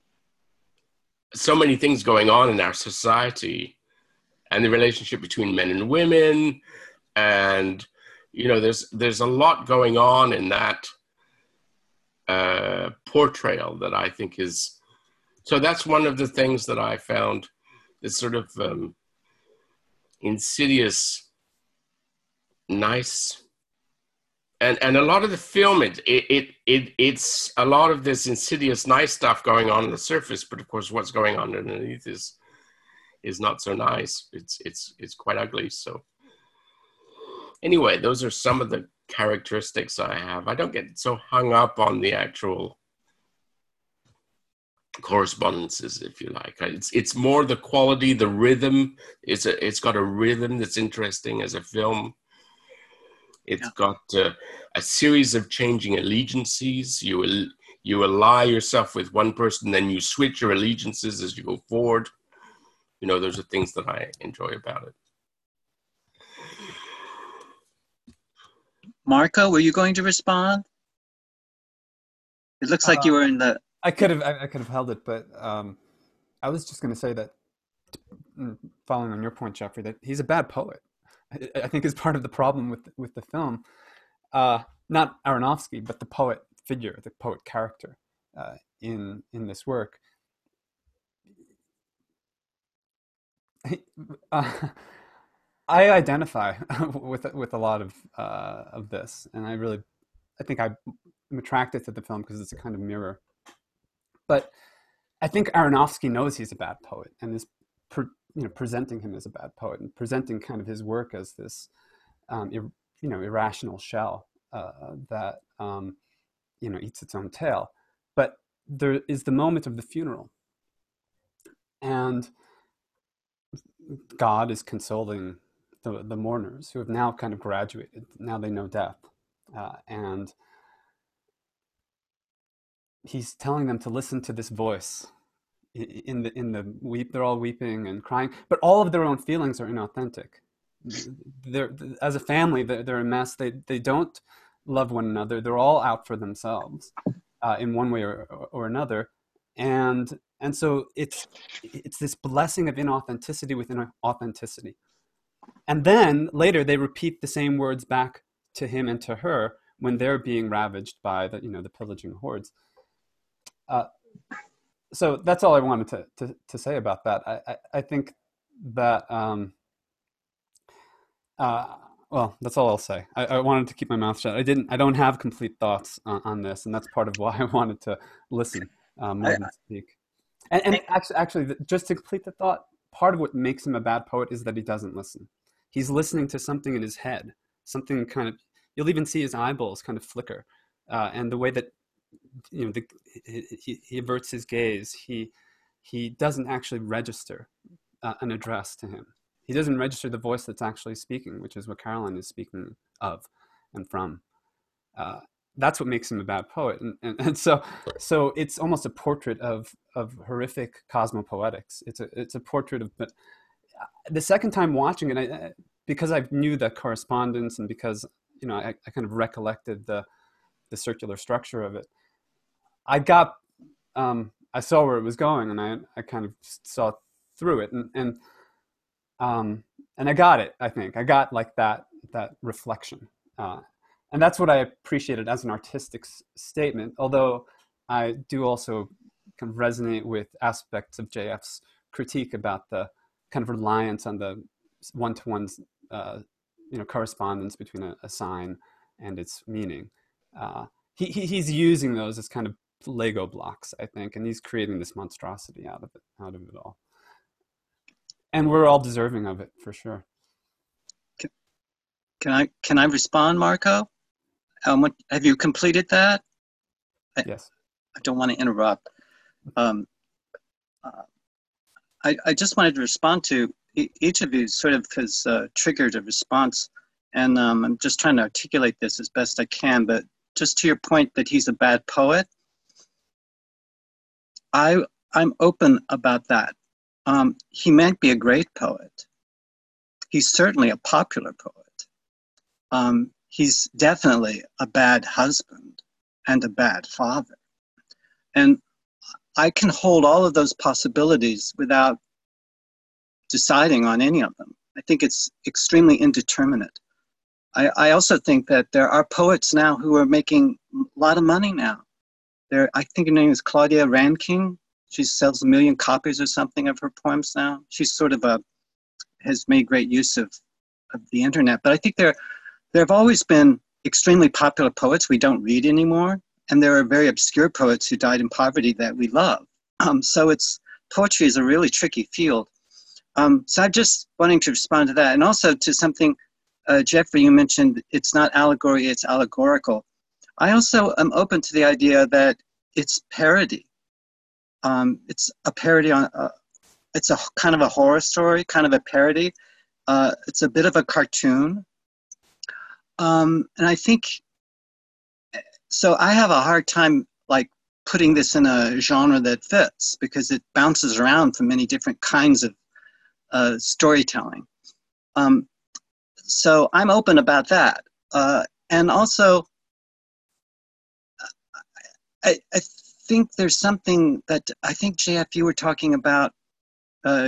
so many things going on in our society, and the relationship between men and women. And, you know, there's there's a lot going on in that uh, portrayal that I think is, so that's one of the things that I found is sort of um, insidious, nice. And and a lot of the film, it, it it it's a lot of this insidious, nice stuff going on on the surface, but of course, what's going on underneath is is not so nice. It's it's it's quite ugly. So anyway, those are some of the characteristics I have. I don't get so hung up on the actual correspondences, if you like. It's it's more the quality, the rhythm. It's a it's got a rhythm that's interesting as a film. It's yeah. got uh, a series of changing allegiances. You will you ally yourself with one person, then you switch your allegiances as you go forward. You know, those are things that I enjoy about it. Marco, were you going to respond? It looks like uh, you were in the. I could have I could have held it, but um, I was just going to say that, following on your point, Jeffrey, that he's a bad poet. I think is part of the problem with with the film, uh, not Aronofsky, but the poet figure, the poet character uh, in in this work. Uh, I identify with with a lot of uh, of this, and I really, I think I'm attracted to the film because it's a kind of mirror. But I think Aronofsky knows he's a bad poet and is. Per, you know, presenting him as a bad poet and presenting kind of his work as this, um, ir, you know, irrational shell uh, that, um, you know, eats its own tail. But there is the moment of the funeral, and God is consoling the, the mourners who have now kind of graduated. Now they know death, uh, and he's telling them to listen to this voice. In the in the weep, they're all weeping and crying, but all of their own feelings are inauthentic. They're as a family, they're, they're a mess. They they don't love one another. They're all out for themselves, uh, in one way or, or another, and and so it's it's this blessing of inauthenticity within authenticity. And then later they repeat the same words back to him and to her when they're being ravaged by the you know the pillaging hordes. Uh, So that's all I wanted to, to, to say about that. I, I, I think that, um, uh, well, that's all I'll say. I, I wanted to keep my mouth shut. I didn't, I don't have complete thoughts on, on this, and that's part of why I wanted to listen um, more than speak. And, and actually, actually, just to complete the thought, part of what makes him a bad poet is that he doesn't listen. He's listening to something in his head, something kind of, you'll even see his eyeballs kind of flicker. Uh, and the way that, you know, the, he, he averts his gaze. He he doesn't actually register uh, an address to him. He doesn't register the voice that's actually speaking, which is what Caroline is speaking of and from. Uh, that's what makes him a bad poet. And, and, and so so it's almost a portrait of of horrific cosmopoetics. It's a it's a portrait of. But the second time watching it, I, because I knew the correspondence and because you know I, I kind of recollected the the circular structure of it. I got, um, I saw where it was going, and I, I kind of saw through it, and and um, and I got it. I think I got like that that reflection, uh, and that's what I appreciated as an artistic s- statement. Although I do also kind of resonate with aspects of J F's critique about the kind of reliance on the one-to-one, uh, you know, correspondence between a, a sign and its meaning. Uh, he, he he's using those as kind of Lego blocks, I think, and he's creating this monstrosity out of it, out of it all. And we're all deserving of it, for sure. Can, can I can I respond, Marco? Um, what, have you completed that? I, yes. I don't want to interrupt. Um, uh, I I just wanted to respond to e- each of you. Sort of has uh, triggered a response, and um, I'm just trying to articulate this as best I can. But just to your point that he's a bad poet, I, I'm open about that. Um, he might be a great poet. He's certainly a popular poet. Um, he's definitely a bad husband and a bad father. And I can hold all of those possibilities without deciding on any of them. I think it's extremely indeterminate. I, I also think that there are poets now who are making a lot of money now. There, I think her name is Claudia Rankine. She sells a million copies or something of her poems now. She's sort of a, has made great use of, of the internet. But I think there, there have always been extremely popular poets we don't read anymore. And there are very obscure poets who died in poverty that we love. Um, so it's, poetry is a really tricky field. Um, so I'm just wanting to respond to that. And also to something, uh, Jeffrey, you mentioned it's not allegory, it's allegorical. I also am open to the idea that it's parody. Um, it's a parody on, uh, it's a kind of a horror story, kind of a parody. Uh, it's a bit of a cartoon. Um, and I think, so I have a hard time like putting this in a genre that fits because it bounces around from many different kinds of uh, storytelling. Um, so I'm open about that. Uh, and also, I, I think there's something that I think, J F, you were talking about, uh,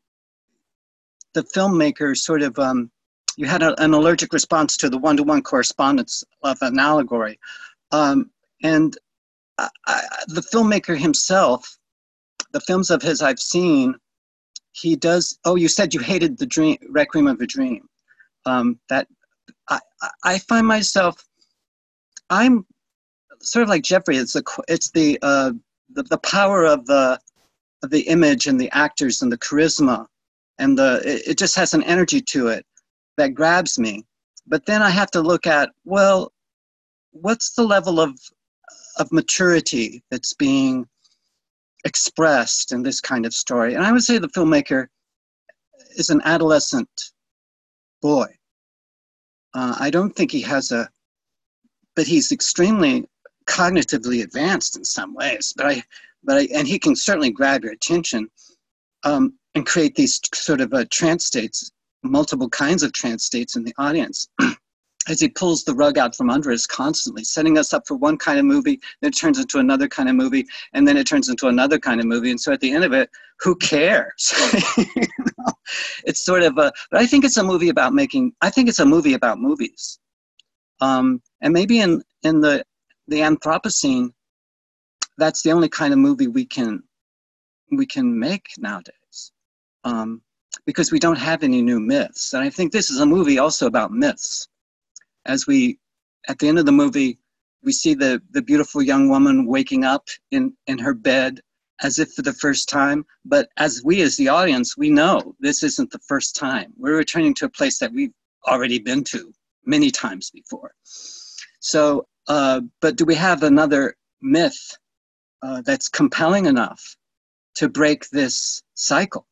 the filmmaker sort of, um, you had a, an allergic response to the one-to-one correspondence of an allegory. Um, and I, I, the filmmaker himself, the films of his I've seen, he does, oh, you said you hated the dream, Requiem of a Dream. Um, that, I, I find myself, I'm sort of like Jeffrey, it's, a, it's the, uh, the, the power of the, of the image and the actors and the charisma, and the, it, it just has an energy to it that grabs me. But then I have to look at, well, what's the level of, of maturity that's being expressed in this kind of story? And I would say the filmmaker is an adolescent boy. Uh, I don't think he has a, but he's extremely cognitively advanced in some ways, but I, but I, and he can certainly grab your attention um, and create these sort of uh, trance states, multiple kinds of trance states in the audience. As he pulls the rug out from under us constantly, setting us up for one kind of movie, then it turns into another kind of movie, and then it turns into another kind of movie. And so at the end of it, who cares? You know? It's sort of a, but I think it's a movie about making, I think it's a movie about movies. Um, and maybe in, in the, the Anthropocene, that's the only kind of movie we can, we can make nowadays. Um, because we don't have any new myths. And I think this is a movie also about myths. As we, at the end of the movie, we see the, the beautiful young woman waking up in, in her bed as if for the first time. But as we, as the audience, we know this isn't the first time. We're returning to a place that we've already been to many times before. So, uh, but do we have another myth uh, that's compelling enough to break this cycle?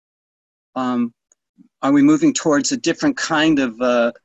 Um, are we moving towards a different kind of uh,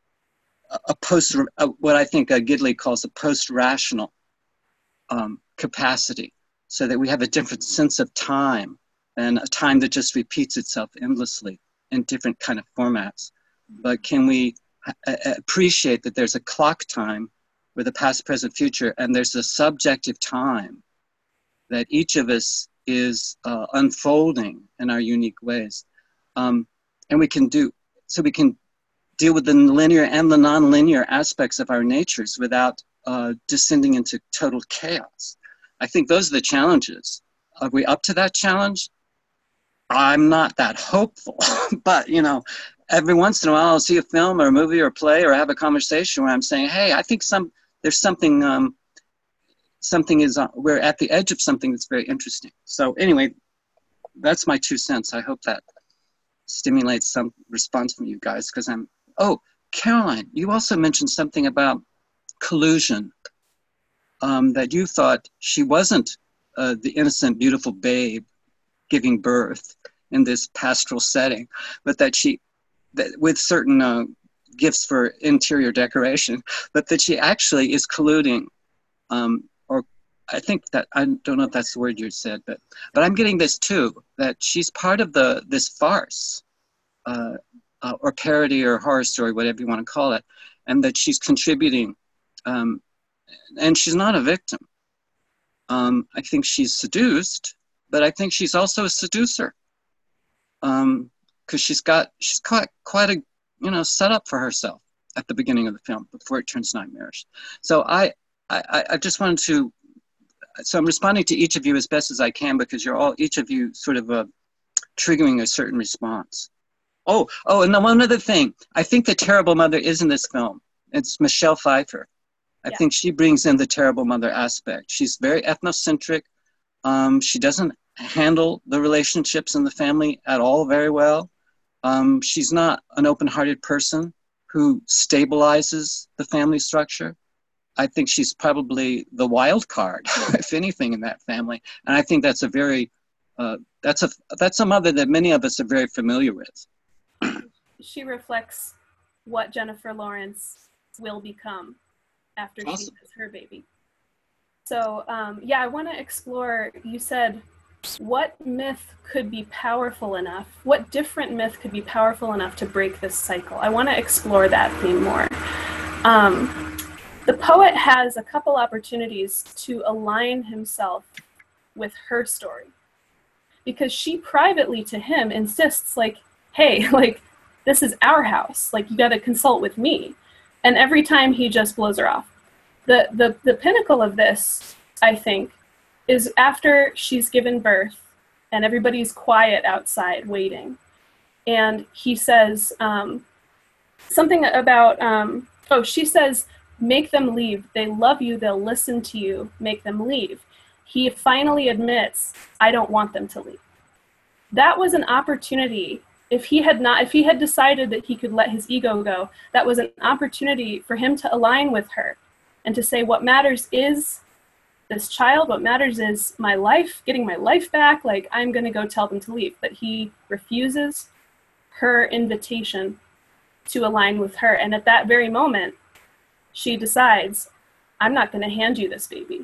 a post, uh, what I think uh, Gidley calls a post-rational um, capacity, so that we have a different sense of time and a time that just repeats itself endlessly in different kind of formats. But can we appreciate that there's a clock time with the past, present, future, and there's a subjective time that each of us is uh, unfolding in our unique ways. Um, and we can do, so we can deal with the linear and the non-linear aspects of our natures without uh, descending into total chaos. I think those are the challenges. Are we up to that challenge? I'm not that hopeful, but you know, every once in a while I'll see a film or a movie or a play or have a conversation where I'm saying, hey, I think some there's something, um, something is, uh, we're at the edge of something that's very interesting. So anyway, that's my two cents. I hope that stimulates some response from you guys, because I'm, oh, Caroline, you also mentioned something about collusion, um, that you thought she wasn't uh, the innocent, beautiful babe giving birth in this pastoral setting, but that she, that with certain uh, gifts for interior decoration, but that she actually is colluding, um, or I think that, I don't know if that's the word you said, but but I'm getting this too, that she's part of the this farce, uh, uh, or parody or horror story, whatever you want to call it, and that she's contributing, um, and she's not a victim. Um, I think she's seduced, but I think she's also a seducer, because um, she's got she's quite quite a you know setup for herself at the beginning of the film before it turns nightmarish. So I I, I just wanted to. So I'm responding to each of you as best as I can, because you're all, each of you sort of uh, triggering a certain response. Oh, oh, and then one other thing. I think the terrible mother is in this film. It's Michelle Pfeiffer. I Yeah. think she brings in the terrible mother aspect. She's very ethnocentric. Um, she doesn't handle the relationships in the family at all very well. Um, she's not an open-hearted person who stabilizes the family structure. I think she's probably the wild card, if anything, in that family. And I think that's a very, uh, that's a that's a mother that many of us are very familiar with. She reflects what Jennifer Lawrence will become after Awesome. she has her baby. So um, yeah, I want to explore, you said, what myth could be powerful enough, what different myth could be powerful enough to break this cycle? I want to explore that theme more. Um, The poet has a couple opportunities to align himself with her story, because she privately to him insists, like, hey, like, this is our house. Like, you got to consult with me. And every time he just blows her off. The, the, the pinnacle of this, I think, is after she's given birth and everybody's quiet outside waiting. And he says um, something about, um, oh, she says, make them leave. They love you. They'll listen to you. Make them leave. He finally admits, I don't want them to leave. That was an opportunity. If he had not, if he had decided that he could let his ego go, that was an opportunity for him to align with her and to say, what matters is this child. What matters is my life, getting my life back. Like, I'm going to go tell them to leave. But he refuses her invitation to align with her. And at that very moment, she decides, I'm not going to hand you this baby.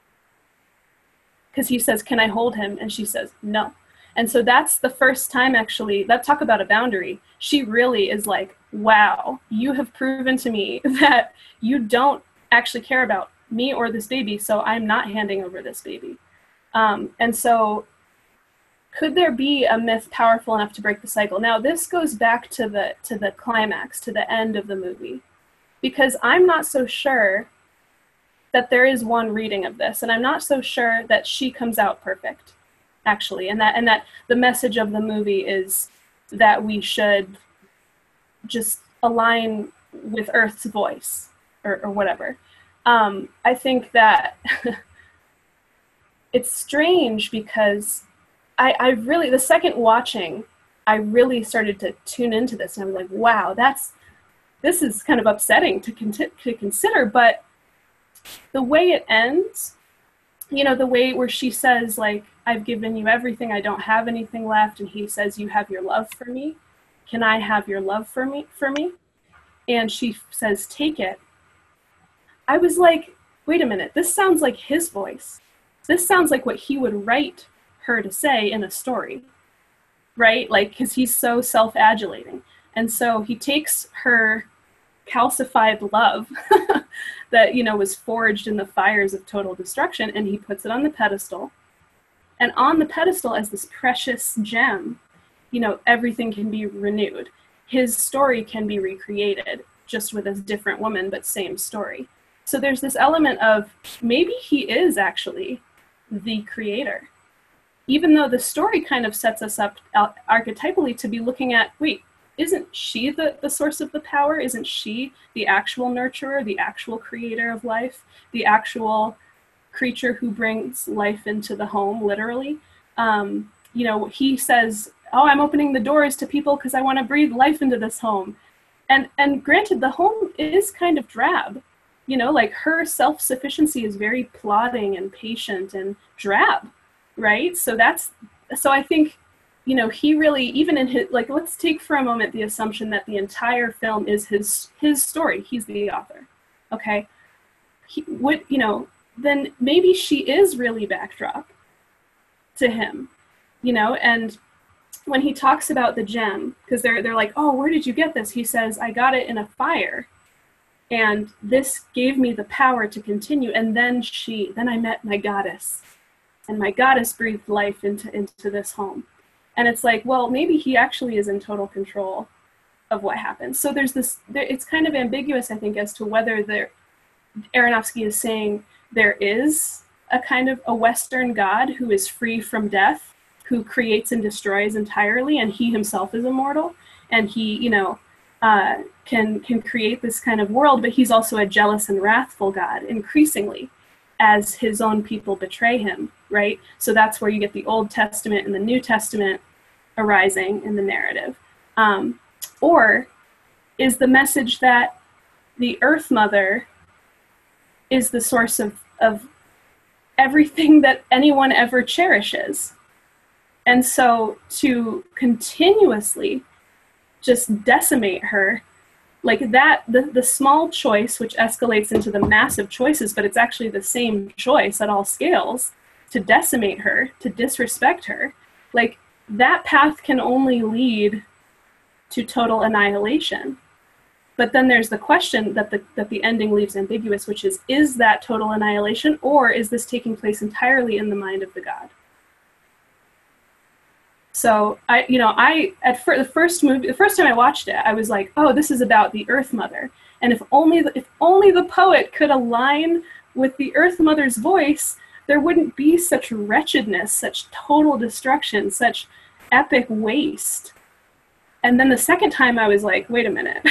Because he says, can I hold him? And she says, no. And so that's the first time, actually, that talk about a boundary. She really is like, wow, you have proven to me that you don't actually care about me or this baby, so I'm not handing over this baby. Um, and so could there be a myth powerful enough to break the cycle? Now, this goes back to the to the climax, to the end of the movie. Because I'm not so sure that there is one reading of this, and I'm not so sure that she comes out perfect, actually, and that and that the message of the movie is that we should just align with Earth's voice, or, or whatever. Um, I think that it's strange because I, I really, the second watching, I really started to tune into this, and I was like, wow, that's this is kind of upsetting to, con- to consider, but the way it ends, you know, the way where she says, like, I've given you everything, I don't have anything left, and he says, you have your love for me. Can I have your love for me? For me? And she says, take it. I was like, wait a minute, this sounds like his voice. This sounds like what he would write her to say in a story, right? Like, because he's so self-adulating. And so he takes her calcified love that, you know, was forged in the fires of total destruction, and he puts it on the pedestal. And on the pedestal as this precious gem, you know, everything can be renewed. His story can be recreated, just with a different woman, but same story. So there's this element of maybe he is actually the creator. Even though the story kind of sets us up archetypally to be looking at, wait, isn't she the, the source of the power? Isn't she the actual nurturer, the actual creator of life, the actual creature who brings life into the home, literally? Um, you know, he says, oh, I'm opening the doors to people because I want to breathe life into this home. And and granted, the home is kind of drab. You know, like her self-sufficiency is very plodding and patient and drab, right? So that's, so I think you know, he really, even in his, like, let's take for a moment the assumption that the entire film is his his story. He's the author, okay? He would, you know, then maybe she is really backdrop to him, you know, and when he talks about the gem, because they're they're like, oh, where did you get this? He says, I got it in a fire, and this gave me the power to continue. And then she, then I met my goddess, and my goddess breathed life into into this home. And it's like, well, maybe he actually is in total control of what happens. So there's this, there, it's kind of ambiguous, I think, as to whether there, Aronofsky is saying there is a kind of a Western God who is free from death, who creates and destroys entirely, and he himself is immortal, and he, you know, uh, can can create this kind of world, but he's also a jealous and wrathful God, increasingly, as his own people betray him, right? So that's where you get the Old Testament and the New Testament arising in the narrative. Um, or is the message that the Earth Mother is the source of, of everything that anyone ever cherishes? And so to continuously just decimate her, like that, the, the small choice, which escalates into the massive choices, but it's actually the same choice at all scales, to decimate her, to disrespect her, like that path can only lead to total annihilation. But then there's the question that the, that the ending leaves ambiguous, which is, is that total annihilation, or is this taking place entirely in the mind of the God? So I, you know, I at fir- the first movie, the first time I watched it, I was like, oh, this is about the Earth Mother, and if only the, if only the poet could align with the Earth Mother's voice, there wouldn't be such wretchedness, such total destruction, such epic waste. And then the second time, I was like, wait a minute,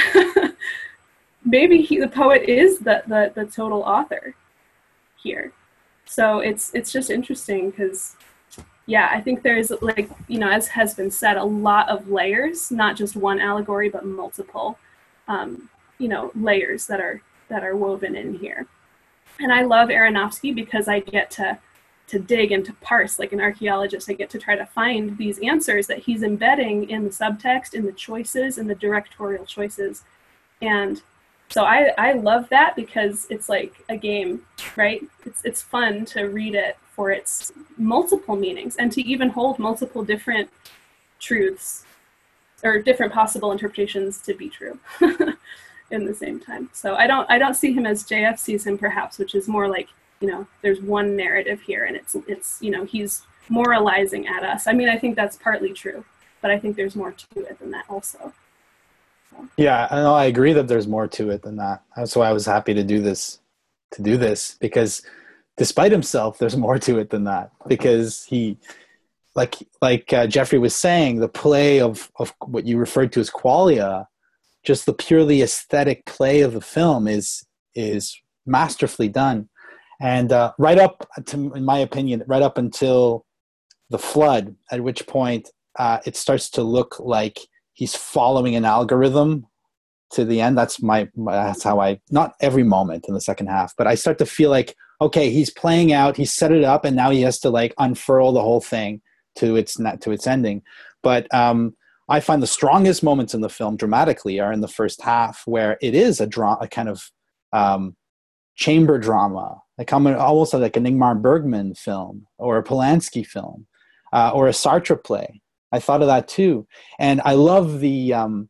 maybe he, the poet is the, the the total author here. So it's it's just interesting because. Yeah, I think there's, like, you know, as has been said, a lot of layers, not just one allegory, but multiple, um, you know, layers that are that are woven in here. And I love Aronofsky because I get to to dig and to parse, like an archaeologist. I get to try to find these answers that he's embedding in the subtext, in the choices, in the directorial choices. And so I, I love that because it's like a game, right? It's it's fun to read it for its multiple meanings and to even hold multiple different truths or different possible interpretations to be true in the same time. So I don't I don't see him as J F sees him, perhaps, which is more like, you know, there's one narrative here and it's it's you know, he's moralizing at us. I mean, I think that's partly true, but I think there's more to it than that also. So. Yeah, I know, I agree that there's more to it than that. That's why I was happy to do this to do this because despite himself, there's more to it than that because he, like like uh, Jeffrey was saying, the play of, of what you referred to as qualia, just the purely aesthetic play of the film is is masterfully done. And uh, right up, to, in my opinion, right up until the flood, at which point uh, it starts to look like he's following an algorithm to the end. That's my, my that's how I, not every moment in the second half, but I start to feel like, okay, he's playing out, he's set it up, and now he has to like unfurl the whole thing to its to its ending. But um, I find the strongest moments in the film dramatically are in the first half, where it is a drama, a kind of um, chamber drama, like almost like an Ingmar Bergman film or a Polanski film uh, or a Sartre play. I thought of that too, and I love the um,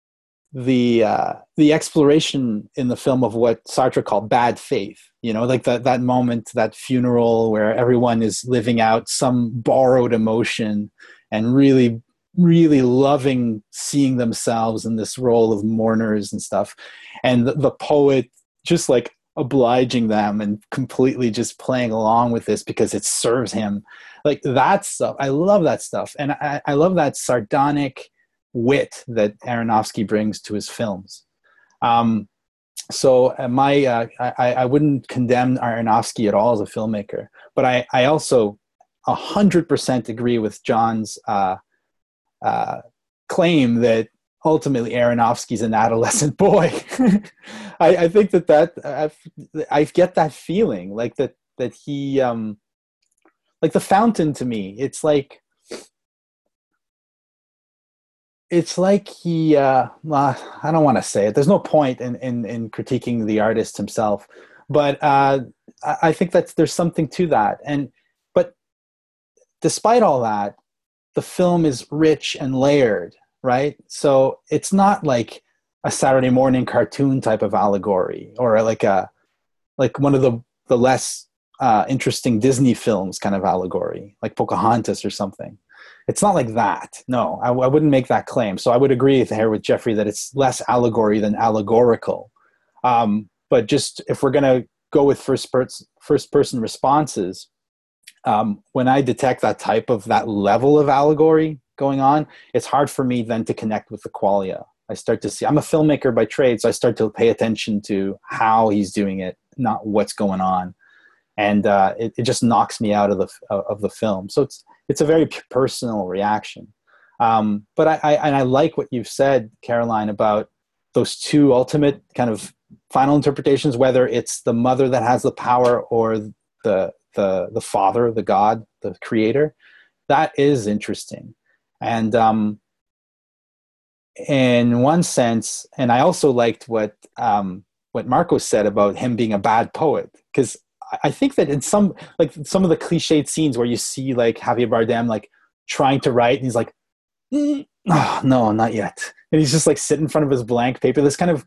the uh, the exploration in the film of what Sartre called bad faith. You know, like that that moment, that funeral where everyone is living out some borrowed emotion and really, really loving seeing themselves in this role of mourners and stuff, and the, the poet just like obliging them and completely just playing along with this because it serves him. Like that stuff, I love that stuff, and I, I love that sardonic wit that Aronofsky brings to his films. Um, so uh, my uh, I, I wouldn't condemn Aronofsky at all as a filmmaker, but I, I also a hundred percent agree with John's uh, uh, claim that ultimately Aronofsky's an adolescent boy. I, I think that that I, I get that feeling like that that he um, like The Fountain to me. It's like it's like he, uh, well, I don't want to say it. There's no point in, in, in critiquing the artist himself, but uh, I, I think that there's something to that. And, but despite all that, the film is rich and layered, right? So it's not like a Saturday morning cartoon type of allegory, or like a, like one of the, the less uh, interesting Disney films kind of allegory, like Pocahontas or something. It's not like that. No, I, I wouldn't make that claim. So I would agree here with Jeffrey that it's less allegory than allegorical. Um, but just if we're going to go with first person, first person responses, um, when I detect that type of, that level of allegory going on, it's hard for me then to connect with the qualia. I start to see, I'm a filmmaker by trade, so I start to pay attention to how he's doing it, not what's going on. And uh, it, it just knocks me out of the of the film. So it's it's a very personal reaction. Um, but I, I and I like what you've said, Caroline, about those two ultimate kind of final interpretations, whether it's the mother that has the power or the the the father, the God, the creator. That is interesting. And um, in one sense, and I also liked what um, what Marco said about him being a bad poet, because I think that in some, like some of the cliched scenes where you see like Javier Bardem like trying to write and he's like, mm, oh, no, not yet. And he's just like sitting in front of his blank paper. This kind of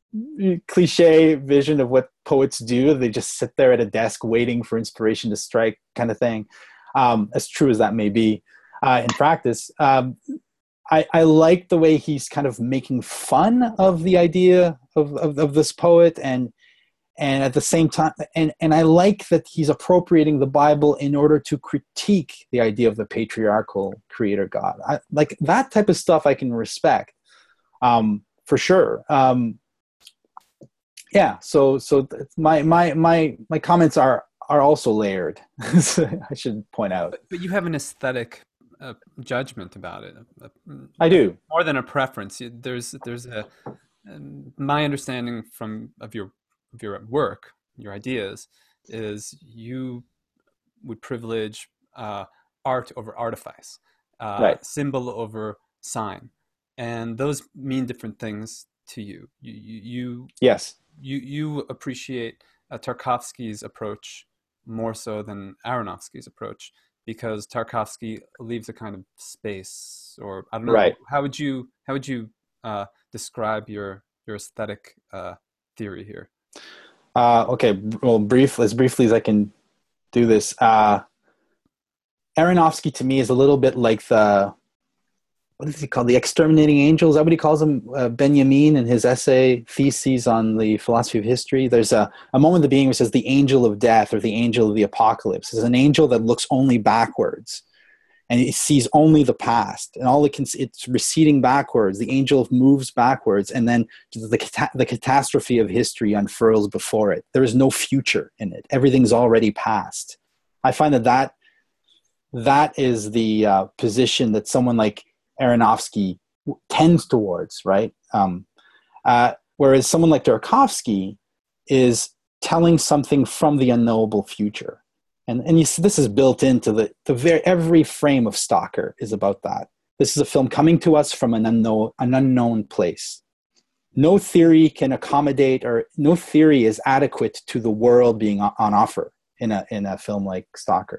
cliche vision of what poets do. They just sit there at a desk waiting for inspiration to strike kind of thing. Um, as true as that may be uh, in practice. Um, I, I like the way he's kind of making fun of the idea of, of, of this poet, and And at the same time, and, and I like that he's appropriating the Bible in order to critique the idea of the patriarchal creator God. I, like that type of stuff I can respect, um, for sure. Um, yeah, so so my my my my comments are are also layered. I should point out. But, but you have an aesthetic uh, judgment about it. Uh, I do. More than a preference. There's there's a um, my understanding from of your of your work, your ideas, is you would privilege uh, art over artifice, uh, Right. symbol over sign, and those mean different things to you. You you you Yes. you, you appreciate uh, Tarkovsky's approach more so than Aronofsky's approach, because Tarkovsky leaves a kind of space, or I don't know. Right. How would you how would you uh, describe your your aesthetic uh, theory here? Uh, okay. Well, brief as briefly as I can do this. Uh, Aronofsky to me is a little bit like the, what is he called? The exterminating angels. Is that what he calls them? Uh, Benjamin in his essay Theses on the Philosophy of History. There's a, a moment of the being which says the angel of death, or the angel of the apocalypse. It's an angel that looks only backwards, and it sees only the past, and all it can see, it's receding backwards. The angel moves backwards, and then the, cata- the catastrophe of history unfurls before it. There is no future in it. Everything's already past. I find that that, that is the uh, position that someone like Aronofsky tends towards, right? Um, uh, whereas someone like Tarkovsky is telling something from the unknowable future. And and you see, this is built into the, the very, every frame of Stalker is about that. This is a film coming to us from an unknown, an unknown place. No theory can accommodate, or no theory is adequate to the world being on offer in a, in a film like Stalker.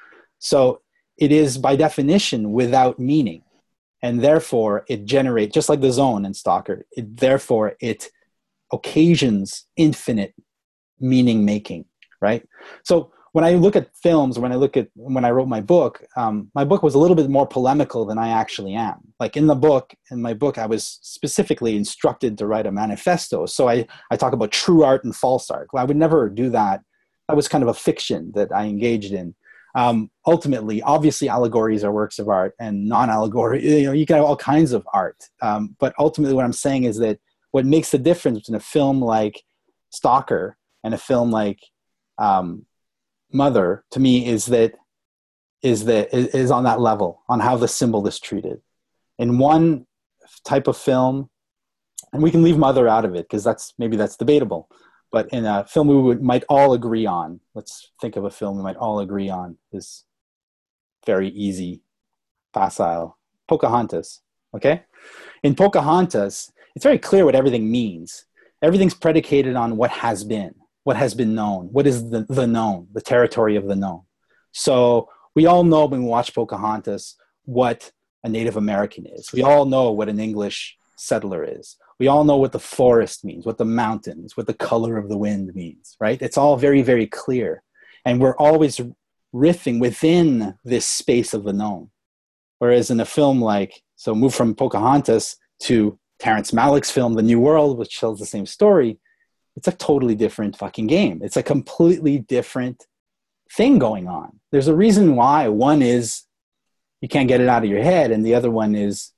So it is by definition without meaning. And therefore it generates, just like the zone in Stalker, it, therefore it occasions infinite meaning making, right? So when I look at films, when I look at, when I wrote my book, um, my book was a little bit more polemical than I actually am. Like in the book, in my book, I was specifically instructed to write a manifesto. So I, I talk about true art and false art. Well, I would never do that. That was kind of a fiction that I engaged in. Um, ultimately, obviously, allegories are works of art, and non-allegory, you know, you can have all kinds of art. Um, but ultimately, what I'm saying is that what makes the difference between a film like Stalker and a film like um, Mother, to me, is that is that is on that level, on how the symbol is treated. In one type of film, and we can leave Mother out of it because that's maybe that's debatable. But in a film we would, might all agree on, let's think of a film we might all agree on, is very easy, facile, Pocahontas. okay? In Pocahontas, it's very clear what everything means. Everything's predicated on what has been, what has been known, what is the, the known, the territory of the known. So we all know when we watch Pocahontas what a Native American is. We all know what an English settler is. We all know what the forest means, what the mountains, what the color of the wind means, right? It's all very, very clear. And we're always riffing within this space of the known. Whereas in a film like, so move from Pocahontas to Terrence Malick's film, The New World, which tells the same story, it's a totally different fucking game. It's a completely different thing going on. There's a reason why one is you can't get it out of your head and the other one is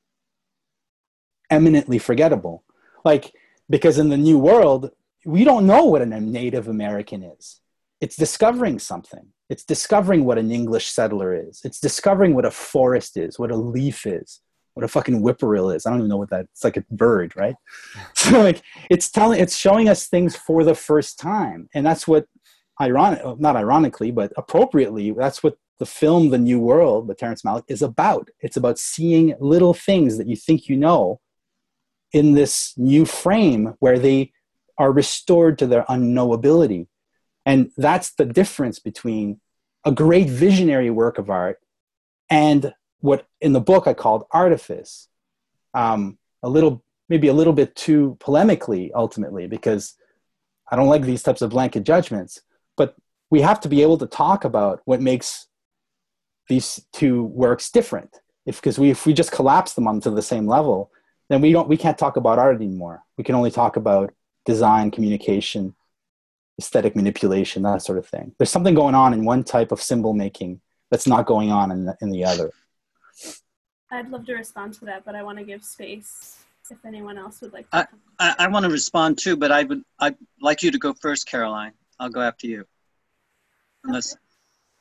eminently forgettable. Like, because in The New World, we don't know what a Native American is. It's discovering something. It's discovering what an English settler is. It's discovering what a forest is, what a leaf is, what a fucking whippoorwill is. I don't even know what that, it's like a bird, right? So like, it's telling, it's showing us things for the first time. And that's what, ironic, not ironically, but appropriately, that's what the film, The New World, by Terrence Malick, is about. It's about seeing little things that you think you know in this new frame where they are restored to their unknowability. And that's the difference between a great visionary work of art and what in the book I called artifice. Um, a little, maybe a little bit too polemically, ultimately, because I don't like these types of blanket judgments. But we have to be able to talk about what makes these two works different. If because we if we just collapse them onto the same level, then we don't we can't talk about art anymore. We can only talk about design, communication, aesthetic manipulation, that sort of thing. There's something going on in one type of symbol making that's not going on in the, in the other. I'd love to respond to that, but I want to give space if anyone else would like to. I, I, I want to respond too, but I would I'd like you to go first, Caroline. I'll go after you. Unless, okay.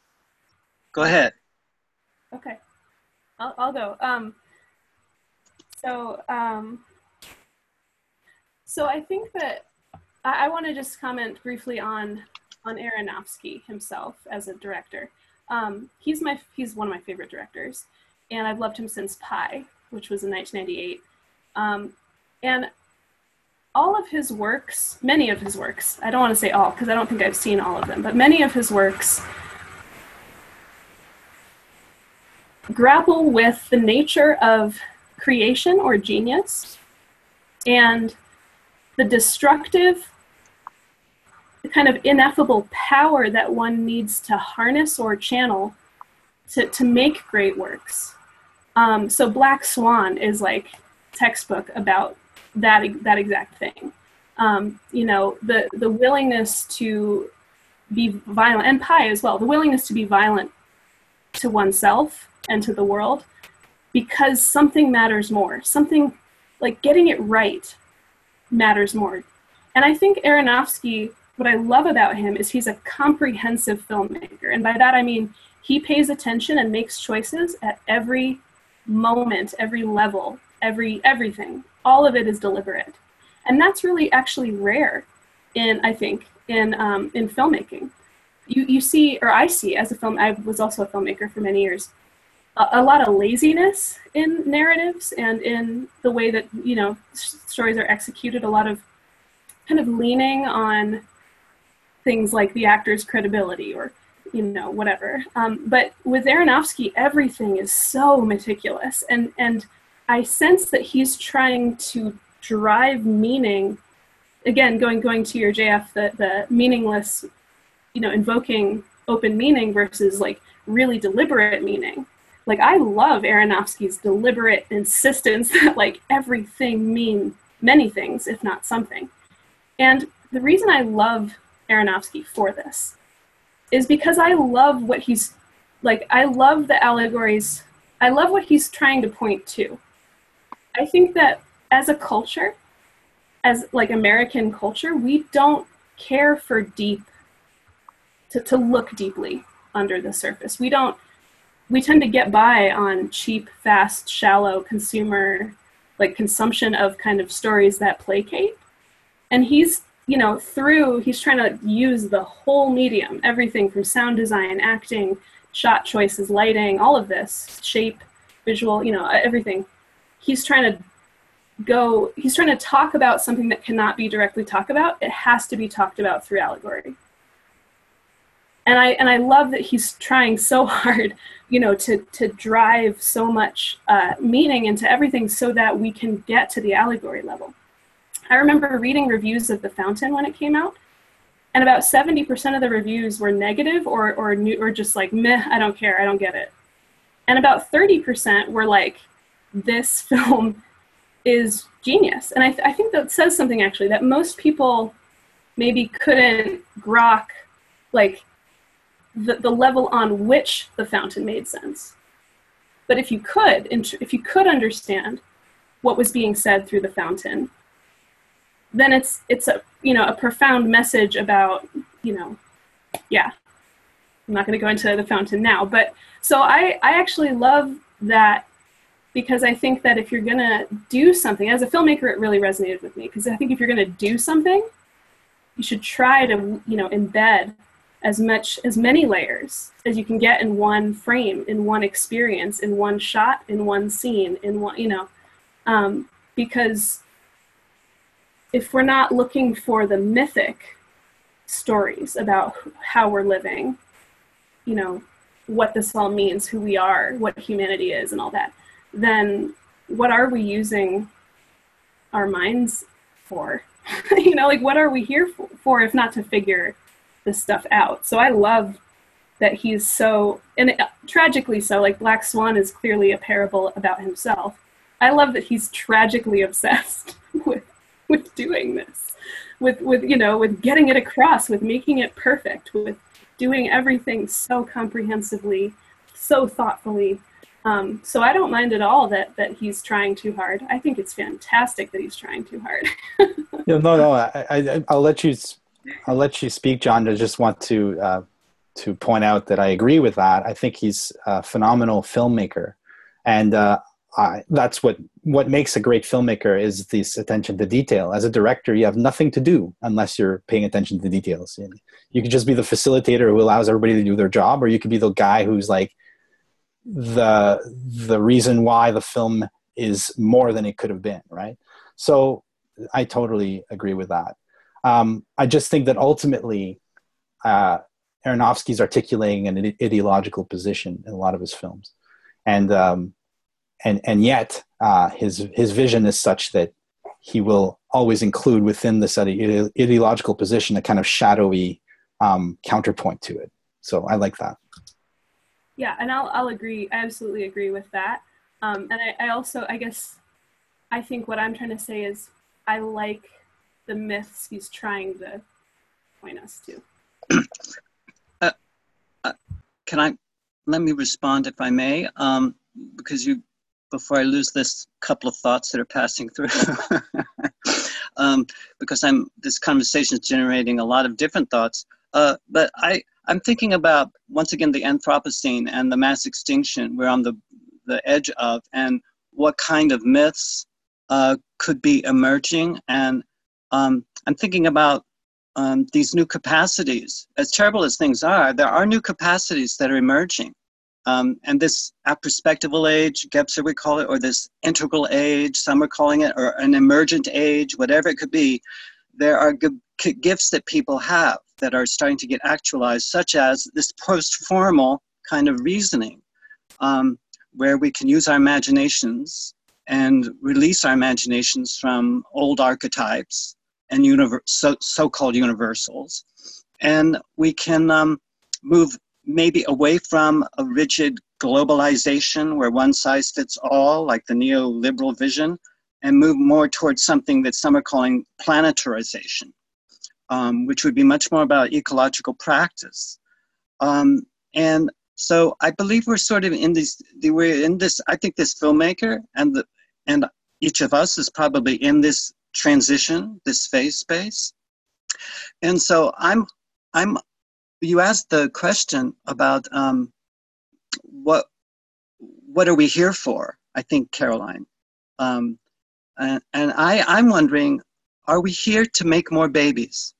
Go ahead. Okay, I'll, I'll go. Um, so, um, so I think that I, I want to just comment briefly on on Aronofsky himself as a director. Um, he's my he's one of my favorite directors, and I've loved him since Pi, which was in nineteen ninety-eight. Um, and all of his works, many of his works, I don't want to say all because I don't think I've seen all of them, but many of his works grapple with the nature of creation or genius and the destructive, the kind of ineffable power that one needs to harness or channel to, to make great works. Um, so Black Swan is like textbook about that that exact thing. Um, you know, the, the willingness to be violent, and Pi as well, the willingness to be violent to oneself and to the world because something matters more. Something like getting it right matters more. And I think Aronofsky, what I love about him is he's a comprehensive filmmaker. And by that I mean he pays attention and makes choices at every moment, every level, every everything. All of it is deliberate. And that's really actually rare in, I think, in um, in filmmaking. You you see, or I see as a film, I was also a filmmaker for many years, a, a lot of laziness in narratives and in the way that, you know, stories are executed, a lot of kind of leaning on things like the actor's credibility or, you know, whatever. Um, but with Aronofsky, everything is so meticulous. And, and I sense that he's trying to drive meaning, again, going going to your J F, the, the meaningless, you know, invoking open meaning versus like really deliberate meaning. Like I love Aronofsky's deliberate insistence that like everything mean many things, if not something. And the reason I love Aronofsky for this is because I love what he's, like I love the allegories, I love what he's trying to point to. I think that as a culture, as like American culture, we don't care for deep, to, to look deeply under the surface. We don't, we tend to get by on cheap, fast, shallow consumer, like consumption of kind of stories that placate. And he's, you know, through, he's trying to use the whole medium, everything from sound design, acting, shot choices, lighting, all of this, shape, visual, you know, everything. he's trying to go, he's trying to talk about something that cannot be directly talked about. It has to be talked about through allegory. And I and I love that he's trying so hard, you know, to to drive so much uh, meaning into everything so that we can get to the allegory level. I remember reading reviews of The Fountain when it came out, and about seventy percent of the reviews were negative or or new, or just like, meh, I don't care, I don't get it. And about thirty percent were like, this film is genius. And I, th- I think that says something, actually, that most people maybe couldn't grok, like, the, the level on which The Fountain made sense. But if you could, if you could understand what was being said through The Fountain, then it's it's a you know a profound message about, you know, yeah. I'm not going to go into The Fountain now, but so I I actually love that, because I think that if you're going to do something, as a filmmaker, it really resonated with me, because I think if you're going to do something, you should try to, you know, embed as much, as many layers as you can get in one frame, in one experience, in one shot, in one scene, in one, you know, um, because if we're not looking for the mythic stories about how we're living, you know, what this all means, who we are, what humanity is, and all that, then what are we using our minds for? You know, like, what are we here for, for if not to figure this stuff out? So I love that he's so, and it, tragically so, like Black Swan is clearly a parable about himself. I love that he's tragically obsessed with with doing this, with, with, you know, with getting it across, with making it perfect, with doing everything so comprehensively, so thoughtfully. Um, so I don't mind at all that that he's trying too hard. I think it's fantastic that he's trying too hard. Yeah, no, no, I, I, I'll let you, I'll let you speak, John. I just want to uh, to point out that I agree with that. I think he's a phenomenal filmmaker, and uh, I, that's what what makes a great filmmaker, is this attention to detail. As a director, you have nothing to do unless you're paying attention to details. And you could just be the facilitator who allows everybody to do their job, or you could be the guy who's like the the reason why the film is more than it could have been, right? So I totally agree with that. Um, I just think that ultimately uh, Aronofsky's articulating an ideological position in a lot of his films, and um, and and yet uh, his his vision is such that he will always include within this ide- ideological position a kind of shadowy um, counterpoint to it. So I like that. Yeah, and I'll I'll agree. I absolutely agree with that. Um, and I, I also, I guess, I think what I'm trying to say is I like the myths he's trying to point us to. Uh, uh, can I, let me respond if I may, um, because you, before I lose this couple of thoughts that are passing through, um, because I'm, this conversation is generating a lot of different thoughts. Uh, but I, I'm thinking about, once again, the Anthropocene and the mass extinction we're on the, the edge of, and what kind of myths uh, could be emerging. And um, I'm thinking about um, these new capacities. As terrible as things are, there are new capacities that are emerging. Um, and this aperspectival age, Gebser would call it, or this integral age, some are calling it, or an emergent age, whatever it could be, there are g- gifts that people have that are starting to get actualized, such as this post-formal kind of reasoning, um, where we can use our imaginations and release our imaginations from old archetypes and univer- so, so-called universals. And we can um, move maybe away from a rigid globalization where one size fits all, like the neoliberal vision, and move more towards something that some are calling planetarization, um, which would be much more about ecological practice. Um, and so I believe we're sort of in this, we're in this, I think this filmmaker and the, and each of us is probably in this transition, this phase space. And so I'm, I'm, you asked the question about um, what, what are we here for? I think, Caroline. Um, and and I, I'm wondering, are we here to make more babies?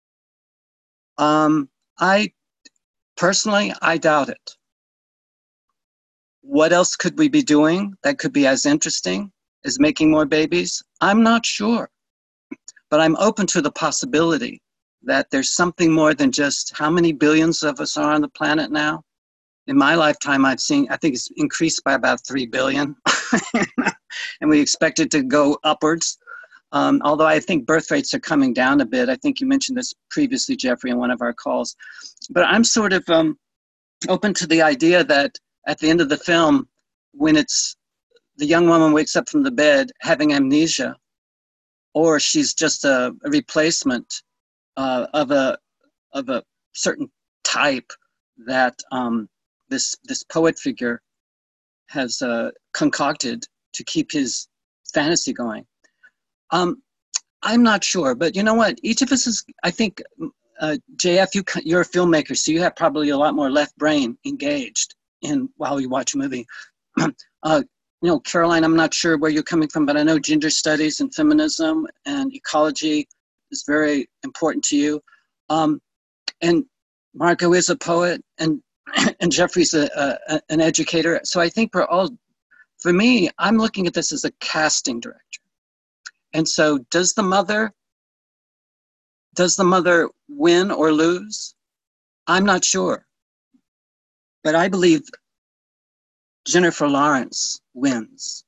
Um, I, personally, I doubt it. What else could we be doing that could be as interesting? is making more babies? I'm not sure. But I'm open to the possibility that there's something more than just how many billions of us are on the planet now. In my lifetime, I've seen, I think it's increased by about three billion. And we expect it to go upwards. Um, although I think birth rates are coming down a bit. I think you mentioned this previously, Jeffrey, in one of our calls. But I'm sort of um, open to the idea that at the end of the film, when it's the young woman wakes up from the bed having amnesia, or she's just a, a replacement uh, of a of a certain type that um, this this poet figure has uh, concocted to keep his fantasy going. Um, I'm not sure, but you know what? Each of us is, I think, uh, J F, you, you're a filmmaker, so you have probably a lot more left brain engaged in while you watch a movie. uh, you know, Caroline, I'm not sure where you're coming from, but I know gender studies and feminism and ecology is very important to you. Um, and Marco is a poet, and and Jeffrey's a, a, an educator. So I think we're all, for me, I'm looking at this as a casting director. And so does the mother, does the mother win or lose? I'm not sure. But I believe Jennifer Lawrence wins.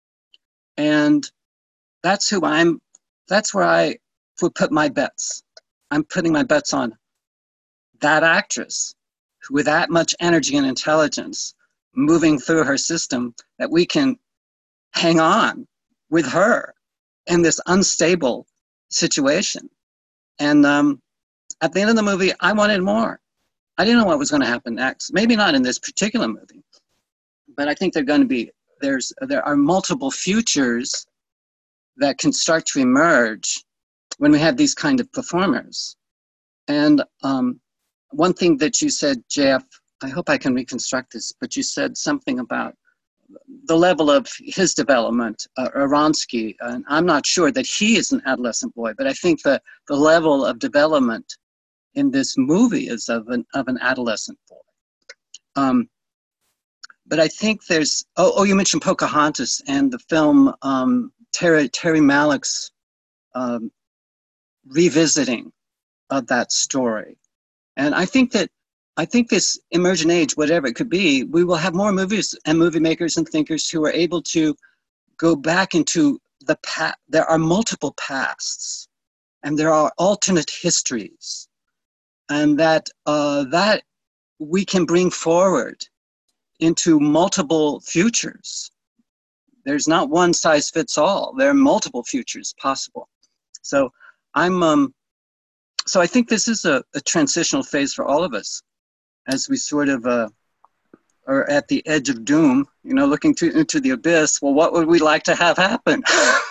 And that's who I'm, that's where I would put my bets. I'm putting my bets on that actress with that much energy and intelligence moving through her system, that we can hang on with her in this unstable situation. And um, at the end of the movie, I wanted more. I didn't know what was going to happen next. Maybe not in this particular movie, but I think they're going to be, there's, there are multiple futures that can start to emerge when we have these kind of performers. And um, one thing that you said, J F, I hope I can reconstruct this, but you said something about the level of his development, uh, Aronsky, and I'm not sure that he is an adolescent boy, but I think the, the level of development in this movie is of an, of an adolescent boy. Um, but I think there's, oh, oh, you mentioned Pocahontas and the film um, Terry, Terry Malick's um, revisiting of that story. And I think that I think this emergent age, whatever it could be, we will have more movies and movie makers and thinkers who are able to go back into the past. There are multiple pasts, and there are alternate histories, and that uh, that we can bring forward into multiple futures. There's not one size fits all. There are multiple futures possible. So I'm um, so I think this is a, a transitional phase for all of us, as we sort of uh, are at the edge of doom, you know, looking to, into the abyss. Well, what would we like to have happen?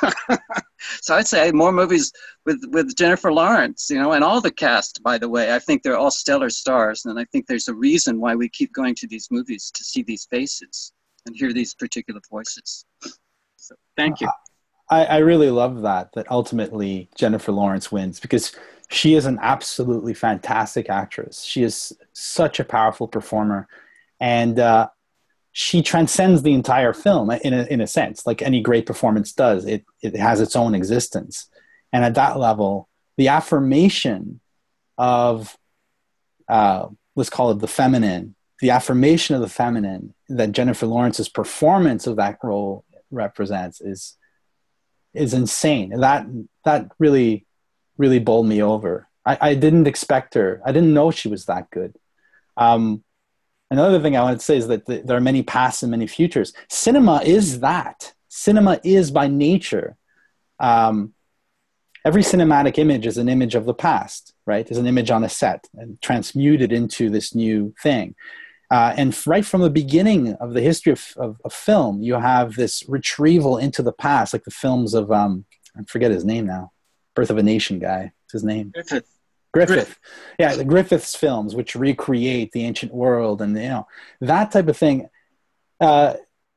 So I'd say more movies with, with Jennifer Lawrence, you know, and all the cast, by the way. I think they're all stellar stars, and I think there's a reason why we keep going to these movies, to see these faces and hear these particular voices. So thank you. I, I really love that, that ultimately Jennifer Lawrence wins, because she is an absolutely fantastic actress. She is such a powerful performer, and uh, she transcends the entire film in a, in a sense, like any great performance does. It, it has its own existence. And at that level, the affirmation of, uh, let's call it the feminine, the affirmation of the feminine that Jennifer Lawrence's performance of that role represents is, is insane. And that, that really, really bowled me over. I, I didn't expect her. I didn't know she was that good. Um, another thing I wanted to say is that the, there are many pasts and many futures. Cinema is that. Cinema is by nature. Um, every cinematic image is an image of the past, right? Is an image on a set and transmuted into this new thing. Uh, and right from the beginning of the history of, of, of film, you have this retrieval into the past, like the films of, um, I forget his name now, Birth of a Nation guy. What's his name? Griffith. Griffith. Griffith. Yeah, the Griffiths films, which recreate the ancient world and, you know, that type of thing. Uh,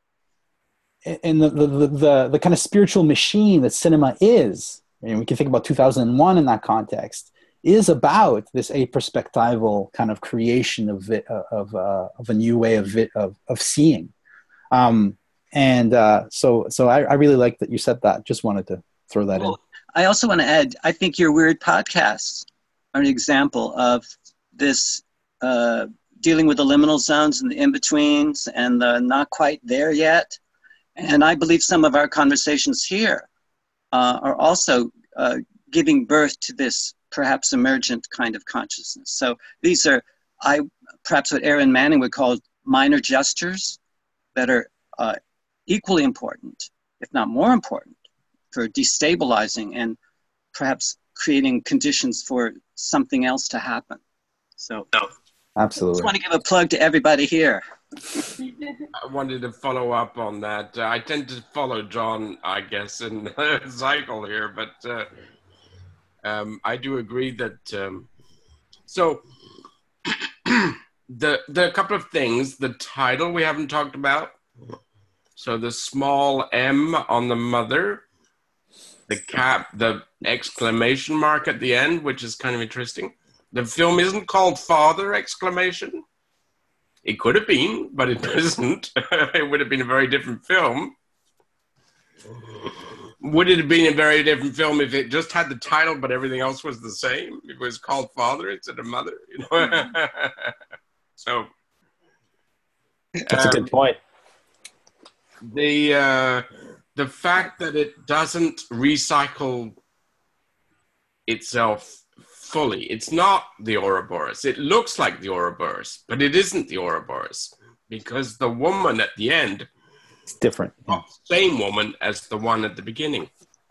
and the, the, the, the, the kind of spiritual machine that cinema is, and we can think about two thousand one in that context, is about this aperspectival kind of creation of it, of uh, of a new way of it, of of seeing, um, And uh, so so I, I really like that you said that. Just wanted to throw that Well, I also want to add, I think your weird podcasts are an example of this uh, dealing with the liminal zones and the in-betweens and the not quite there yet. And I believe some of our conversations here uh, are also uh, giving birth to this perhaps emergent kind of consciousness. So these are, I perhaps what Aaron Manning would call minor gestures that are uh, equally important, if not more important, for destabilizing and perhaps creating conditions for something else to happen. So Absolutely. I just want to give a plug to everybody here. I wanted to follow up on that. Uh, I tend to follow John, I guess, in the cycle here, but uh, um, I do agree that. Um, so the the couple of things. The title we haven't talked about. So the small M on the mother, the cap, the exclamation mark at the end, which is kind of interesting. The film isn't called Father! Exclamation. It could have been, but it isn't. It would have been a very different film. Would it have been a very different film if it just had the title, but everything else was the same? It was called Father instead of Mother. You know? So That's um, a good point. The uh, the fact that it doesn't recycle itself fully. It's not the Ouroboros. It looks like the Ouroboros, but it isn't the Ouroboros because the woman at the end It's different. is not the same woman as the one at the beginning.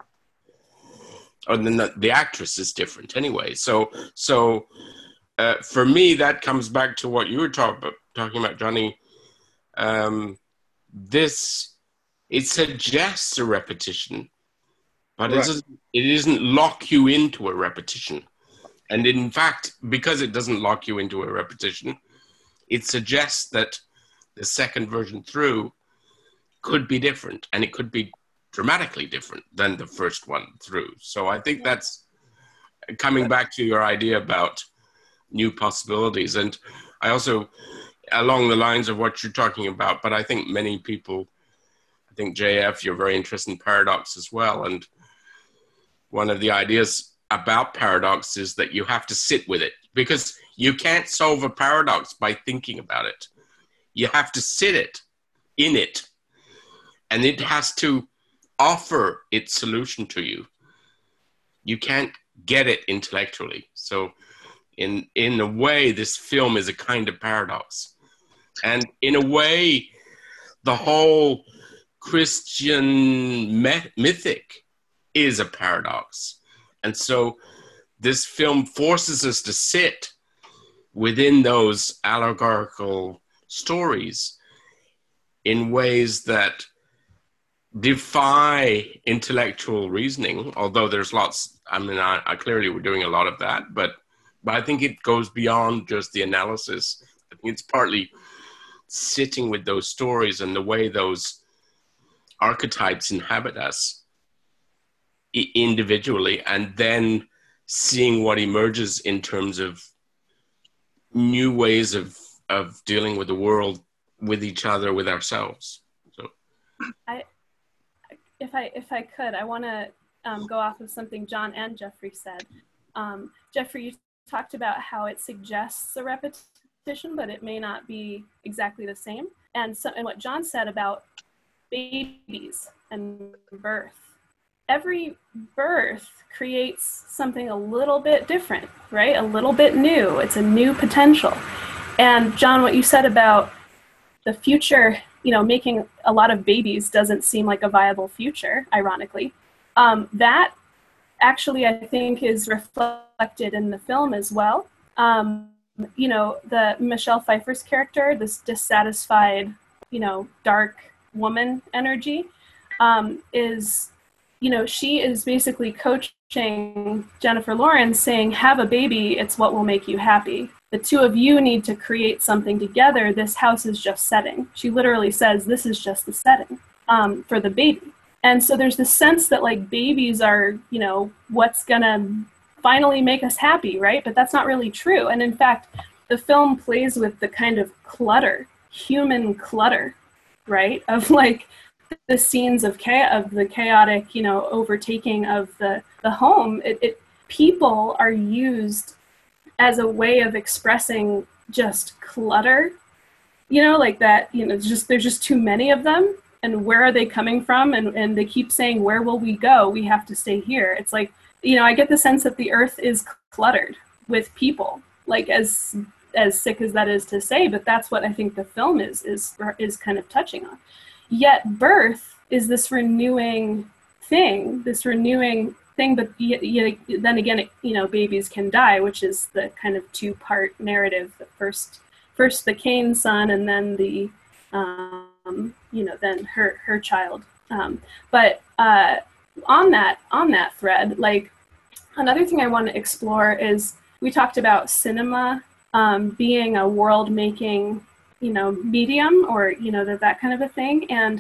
Or the, the actress is different anyway. So, so uh, for me, that comes back to what you were talk about, talking about, Johnny. Um, this, it suggests a repetition, but Right. it, doesn't, it doesn't lock you into a repetition. And in fact, because it doesn't lock you into a repetition, it suggests that the second version through could be different, and it could be dramatically different than the first one through. So I think that's coming back to your idea about new possibilities. And I also, along the lines of what you're talking about, but I think many people, I think J F, you're very interested in paradox as well. And one of the ideas about paradox is that you have to sit with it, because you can't solve a paradox by thinking about it. You have to sit it, in it, and it has to offer its solution to you. You can't get it intellectually. So in in a way, this film is a kind of paradox. And in a way, the whole Christian myth- mythic is a paradox. And so this film forces us to sit within those allegorical stories in ways that defy intellectual reasoning, although there's lots, I mean, I, I clearly we're doing a lot of that, but, but I think it goes beyond just the analysis. I think it's partly sitting with those stories and the way those archetypes inhabit us individually, and then seeing what emerges in terms of new ways of of dealing with the world, with each other, with ourselves. So, I, if I if I could, I want to um, go off of something John and Jeffrey said. Um, Jeffrey, you talked about how it suggests a repetition, but it may not be exactly the same. And so, and what John said about babies and birth. Every birth creates something a little bit different, right? A little bit new. It's a new potential. And John, what you said about the future, you know, making a lot of babies doesn't seem like a viable future, ironically. Um, that actually, I think, is reflected in the film as well. Um, you know, the Michelle Pfeiffer's character, this dissatisfied, you know, dark woman energy, um, is... you know, she is basically coaching Jennifer Lawrence, saying, have a baby, it's what will make you happy. The two of you need to create something together. This house is just setting. She literally says, this is just the setting um, for the baby. And so there's this sense that like babies are, you know, what's gonna finally make us happy, right? But that's not really true. And in fact, the film plays with the kind of clutter, human clutter, right? Of like, the scenes of cha- of the chaotic, you know, overtaking of the the home, it, it people are used as a way of expressing just clutter, you know, like that, you know, just there's just too many of them, and where are they coming from? And and they keep saying, where will we go? We have to stay here. It's like, you know, I get the sense that the earth is cluttered with people, like as as sick as that is to say, but that's what I think the film is is is kind of touching on. Yet birth is this renewing thing, this renewing thing, but y- y- then again, it, you know, babies can die, which is the kind of two-part narrative. The first, first the Cain son, and then the, um, you know, then her her child. Um, but uh, on that on that thread, like another thing I want to explore is we talked about cinema um, being a world-making, you know, medium, or you know, that that kind of a thing. And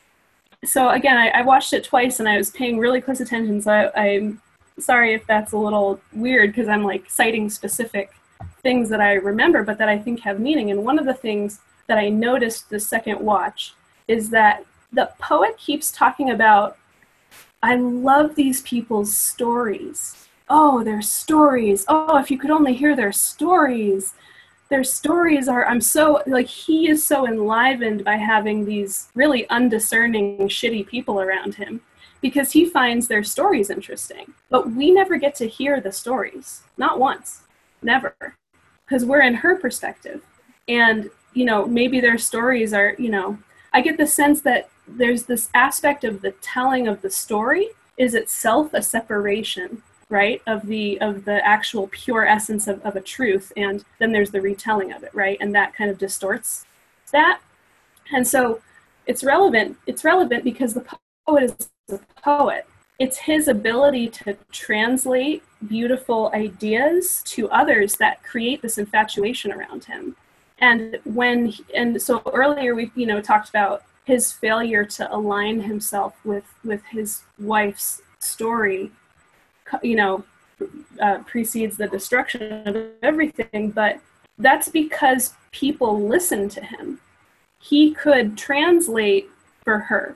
so again, I, I watched it twice, and I was paying really close attention. So I, I'm sorry if that's a little weird, because I'm like citing specific things that I remember, but that I think have meaning. And one of the things that I noticed the second watch is that the poet keeps talking about, I love these people's stories. Oh, their stories. Oh, if you could only hear their stories. Their stories are, I'm so, like, he is so enlivened by having these really undiscerning, shitty people around him, because he finds their stories interesting. But we never get to hear the stories. Not once. Never. Because we're in her perspective. And, you know, maybe their stories are, you know, I get the sense that there's this aspect of the telling of the story is itself a separation, right, of the of the actual pure essence of, of a truth, and then there's the retelling of it, right, and that kind of distorts that. And so it's relevant it's relevant because the poet is the poet. It's his ability to translate beautiful ideas to others that create this infatuation around him. And when and so earlier we you know talked about his failure to align himself with with his wife's story, you know, uh, precedes the destruction of everything, but that's because people listen to him. He could translate for her.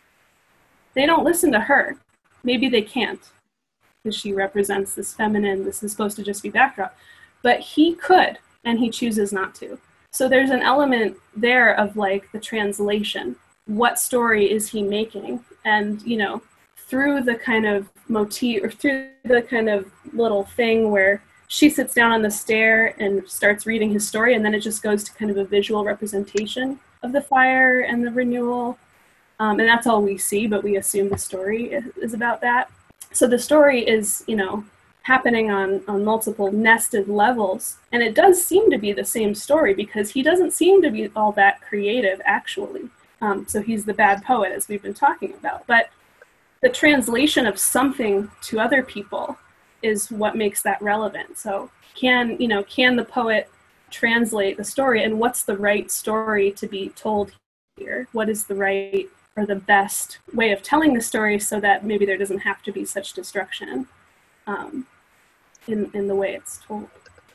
They don't listen to her. Maybe they can't, because she represents this feminine, this is supposed to just be backdrop. But he could, and he chooses not to. So there's an element there of like the translation. What story is he making? And, you know, through the kind of motif, or through the kind of little thing where she sits down on the stair and starts reading his story, and then it just goes to kind of a visual representation of the fire and the renewal. Um, and that's all we see, but we assume the story is, is about that. So the story is, you know, happening on, on multiple nested levels. And it does seem to be the same story, because he doesn't seem to be all that creative, actually. Um, so he's the bad poet, as we've been talking about. But the translation of something to other people is what makes that relevant. So can, you know, can the poet translate the story, and what's the right story to be told here? What is the right or the best way of telling the story so that maybe there doesn't have to be such destruction um, in, in the way it's told?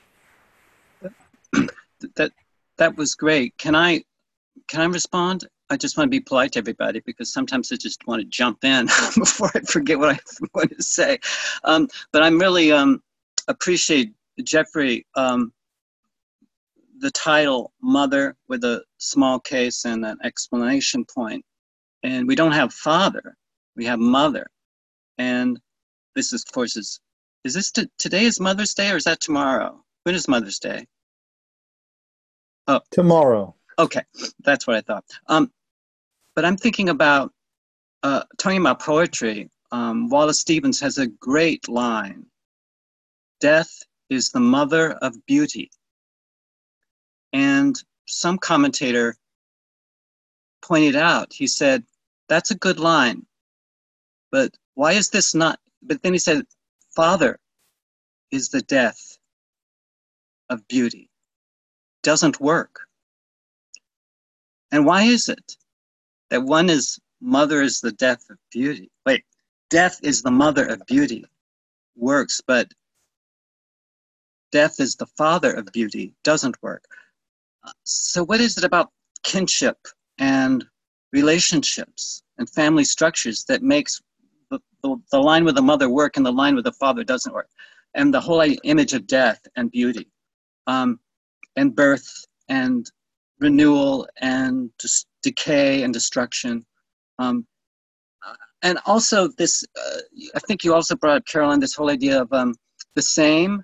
That, that was great. Can I, can I respond? I just want to be polite to everybody, because sometimes I just want to jump in before I forget what I want to say. Um, but I'm really um, appreciate, Jeffrey, um, the title Mother with a small case and an explanation point. And we don't have father, we have mother. And this is, of course, is, is this t- today is Mother's Day, or is that tomorrow? When is Mother's Day? Oh, Tomorrow. Okay, that's what I thought. Um, But I'm thinking about, uh, talking about poetry, um, Wallace Stevens has a great line. Death is the mother of beauty. And some commentator pointed out, he said, that's a good line, but why is this not, but then he said, father is the death of beauty. Doesn't work. And why is it that one is mother is the death of beauty? Wait, death is the mother of beauty works, but death is the father of beauty doesn't work. So what is it about kinship and relationships and family structures that makes the, the, the line with the mother work and the line with the father doesn't work. And the whole image of death and beauty, um, and birth and renewal and just decay and destruction. Um, and also this, uh, I think you also brought up, Carolyn, this whole idea of um, the same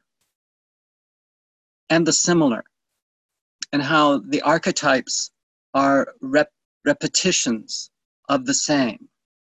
and the similar, and how the archetypes are rep repetitions of the same.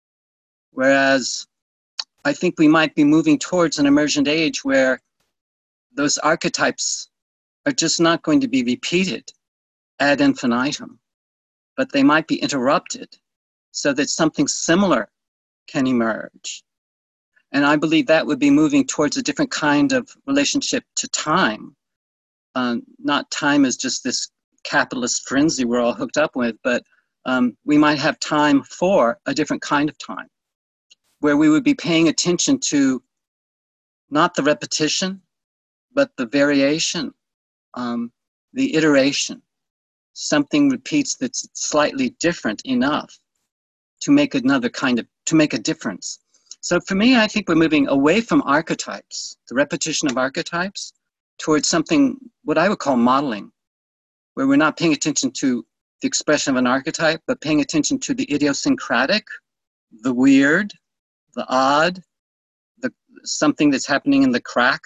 Whereas I think we might be moving towards an emergent age where those archetypes are just not going to be repeated ad infinitum, but they might be interrupted so that something similar can emerge. And I believe that would be moving towards a different kind of relationship to time. Um, not time as just this capitalist frenzy we're all hooked up with, but um, we might have time for a different kind of time, where we would be paying attention to not the repetition, but the variation, um, the iteration. Something repeats that's slightly different enough to make another kind of, to make a difference. So for me, I think we're moving away from archetypes, the repetition of archetypes, towards something, what I would call modeling, where we're not paying attention to the expression of an archetype, but paying attention to the idiosyncratic, the weird, the odd, the something that's happening in the crack.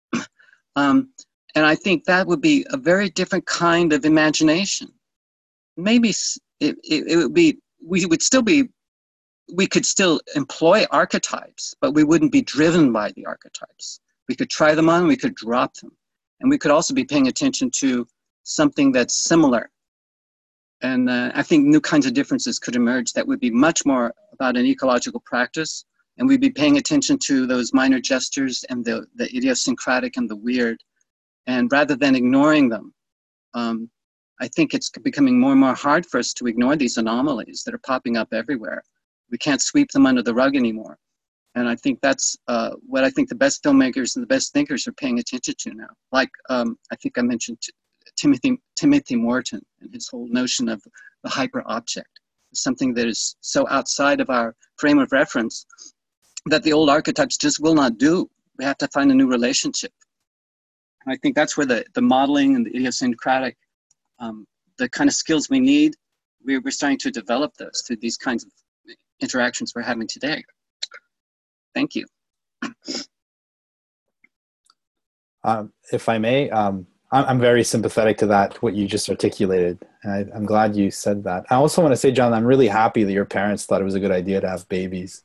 um, and I think that would be a very different kind of imagination. Maybe it, it, it would be, we would still be, we could still employ archetypes, but we wouldn't be driven by the archetypes. We could try them on, we could drop them. And we could also be paying attention to something that's similar. And uh, I think new kinds of differences could emerge that would be much more about an ecological practice. And we'd be paying attention to those minor gestures and the, the idiosyncratic and the weird. And rather than ignoring them, um, I think it's becoming more and more hard for us to ignore these anomalies that are popping up everywhere. We can't sweep them under the rug anymore. And I think that's uh, what I think the best filmmakers and the best thinkers are paying attention to now. Like um, I think I mentioned Timothy, Timothy Morton and his whole notion of the hyper object, something that is so outside of our frame of reference that the old archetypes just will not do. We have to find a new relationship. And I think that's where the, the modeling and the idiosyncratic, um, the kind of skills we need, we're, we're starting to develop those through these kinds of interactions we're having today. Thank you. Um, if I may, um, I'm, I'm very sympathetic to that, what you just articulated. And I, I'm glad you said that. I also want to say, John, I'm really happy that your parents thought it was a good idea to have babies.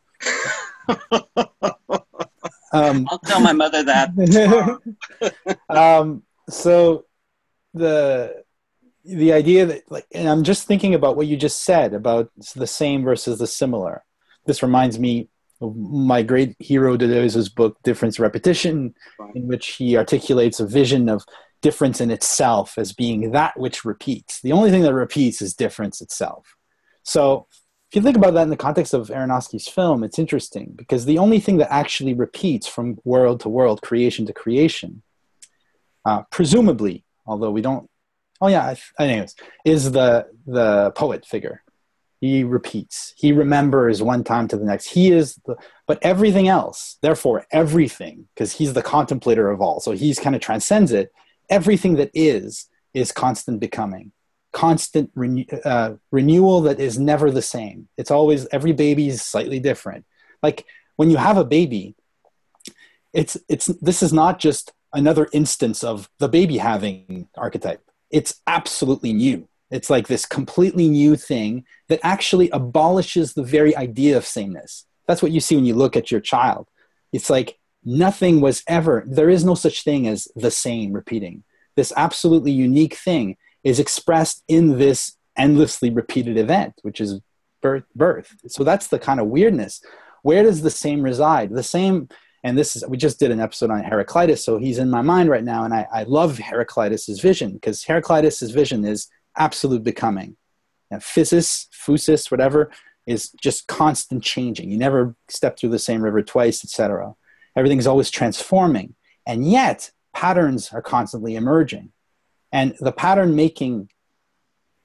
um, I'll tell my mother that. um, so the the idea that, like, and I'm just thinking about what you just said about the same versus the similar. This reminds me of my great hero Deleuze's book, Difference Repetition, in which he articulates a vision of difference in itself as being that which repeats. The only thing that repeats is difference itself. So if you think about that in the context of Aronofsky's film, it's interesting because the only thing that actually repeats from world to world, creation to creation, uh, presumably, although we don't, oh yeah, anyways, is the, the poet figure. He repeats. He remembers one time to the next. He is the, but everything else, therefore everything, because he's the contemplator of all. So he's kind of transcends it. Everything that is, is constant becoming, constant renew, uh, renewal that is never the same. It's always, every baby is slightly different. Like when you have a baby, it's, it's, this is not just another instance of the baby having archetype. It's absolutely new. It's like this completely new thing that actually abolishes the very idea of sameness. That's what you see when you look at your child. It's like nothing was ever, there is no such thing as the same repeating. This absolutely unique thing is expressed in this endlessly repeated event, which is birth. birth. So that's the kind of weirdness. Where does the same reside? The same, and this is, we just did an episode on Heraclitus, so he's in my mind right now, and I, I love Heraclitus's vision, because Heraclitus's vision is absolute becoming. And physis, physis, whatever, is just constant changing. You never step through the same river twice, et cetera. Everything is always transforming. And yet, patterns are constantly emerging. And the pattern making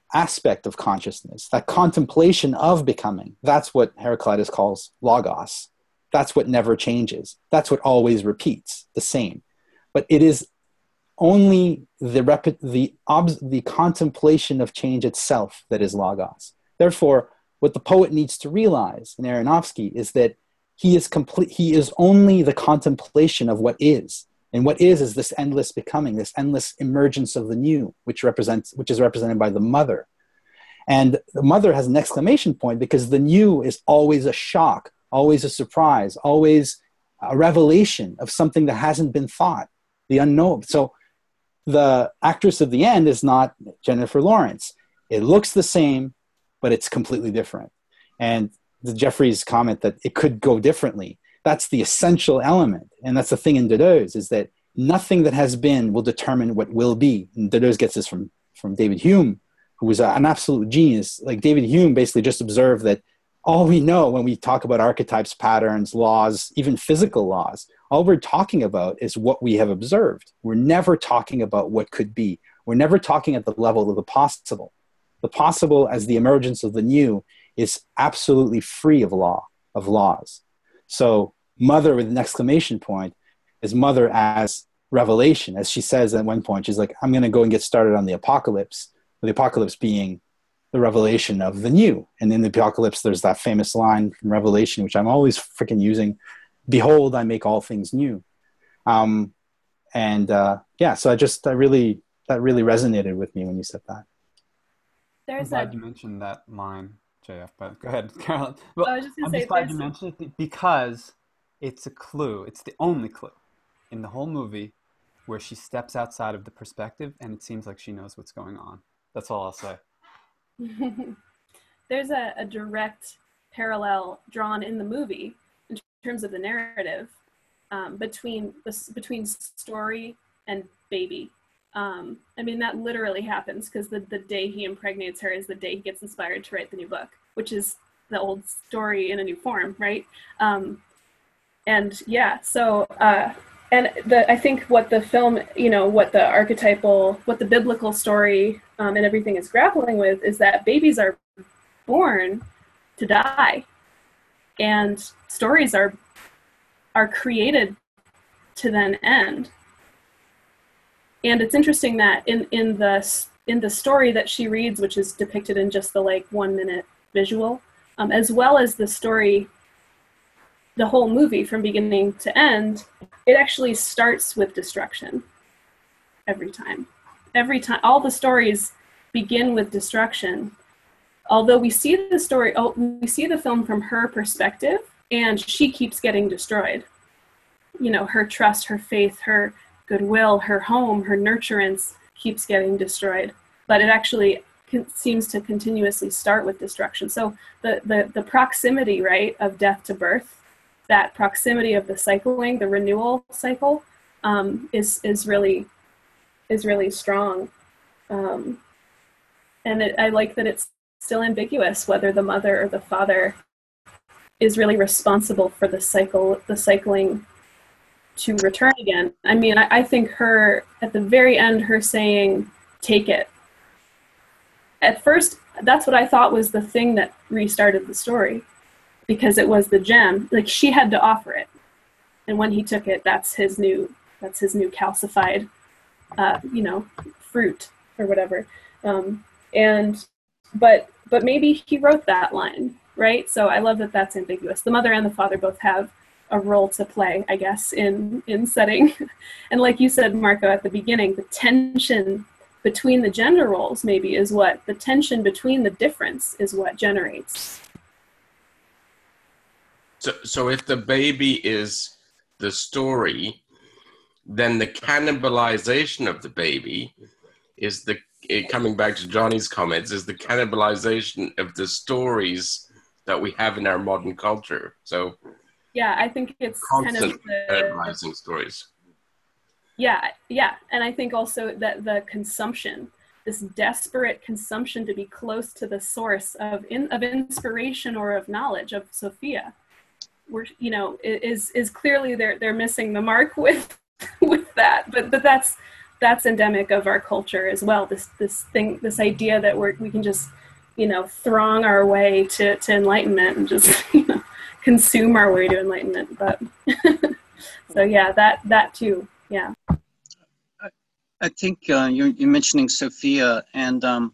aspect of consciousness, that contemplation of becoming, that's what Heraclitus calls logos. That's what never changes. That's what always repeats, the same. But it is only the rep- the obs- the contemplation of change itself that is logos. Therefore, what the poet needs to realize in Aronofsky is that he is complete. He is only the contemplation of what is, and what is is this endless becoming, this endless emergence of the new, which represents, which is represented by the mother. And the mother has an exclamation point because the new is always a shock, always a surprise, always a revelation of something that hasn't been thought, the unknown. So the actress of the end is not Jennifer Lawrence. It looks the same, but it's completely different. And the Jeffrey's comment that it could go differently, that's the essential element. And that's the thing in Deleuze, is that nothing that has been will determine what will be. And Deleuze gets this from, from David Hume, who was an absolute genius. Like David Hume basically just observed that all we know when we talk about archetypes, patterns, laws, even physical laws, all we're talking about is what we have observed. We're never talking about what could be. We're never talking at the level of the possible. The possible as the emergence of the new is absolutely free of law, of laws. So mother with an exclamation point is mother as revelation. As she says at one point, she's like, I'm going to go and get started on the apocalypse. The apocalypse being the revelation of the new. And in the apocalypse, there's that famous line from Revelation, which I'm always freaking using, behold, I make all things new. Um, and uh, yeah, so I just, I really, that really resonated with me when you said that. I'm glad you mentioned that line, J F, but go ahead, Carolyn. Well, I was just gonna I'm say, just glad you there's- mentioned it because it's a clue. It's the only clue in the whole movie where she steps outside of the perspective and it seems like she knows what's going on. That's all I'll say. There's a, a direct parallel drawn in the movie in terms of the narrative um, between the, between story and baby. Um, I mean, that literally happens because the, the day he impregnates her is the day he gets inspired to write the new book, which is the old story in a new form, right? Um, and yeah, so, uh, and the, I think what the film, you know, what the archetypal, what the biblical story um, and everything is grappling with is that babies are born to die, and stories are are created to then end. And it's interesting that in in the in the story that she reads, which is depicted in just the like one minute visual, um, as well as the story, the whole movie from beginning to end, it actually starts with destruction every time. Every time, all the stories begin with destruction. Although we see the story, oh, we see the film from her perspective, and she keeps getting destroyed. You know, her trust, her faith, her goodwill, her home, her nurturance keeps getting destroyed. But it actually con- seems to continuously start with destruction. So the, the, the proximity, right, of death to birth, that proximity of the cycling, the renewal cycle, um, is is really is really strong. Um, and it, I like that it's still ambiguous whether the mother or the father is really responsible for the cycle, the cycling to return again. I mean, I, I think her, at the very end, her saying, take it. At first, that's what I thought was the thing that restarted the story, because it was the gem. Like, she had to offer it. And when he took it, that's his new, that's his new calcified, uh, you know, fruit or whatever. Um, and, but, but maybe he wrote that line, right? So I love that that's ambiguous. The mother and the father both have a role to play, I guess, in, in setting. And like you said, Marco, at the beginning, the tension between the gender roles maybe is what, the tension between the difference is what generates. So, so if the baby is the story, then the cannibalization of the baby is the, eh, coming back to Johnny's comments, is the cannibalization of the stories that we have in our modern culture. So yeah, I think it's kind of the, cannibalizing stories. Yeah, yeah. And I think also that the consumption, this desperate consumption to be close to the source of in, of inspiration or of knowledge of Sophia, we're, you know, is is clearly they're they're missing the mark with with that. But but that's that's endemic of our culture as well. This this thing, this idea that we're we can just, you know, throng our way to, to enlightenment and just, you know, consume our way to enlightenment. But so yeah, that that too, yeah. I think uh, you're, you're mentioning Sophia, and um,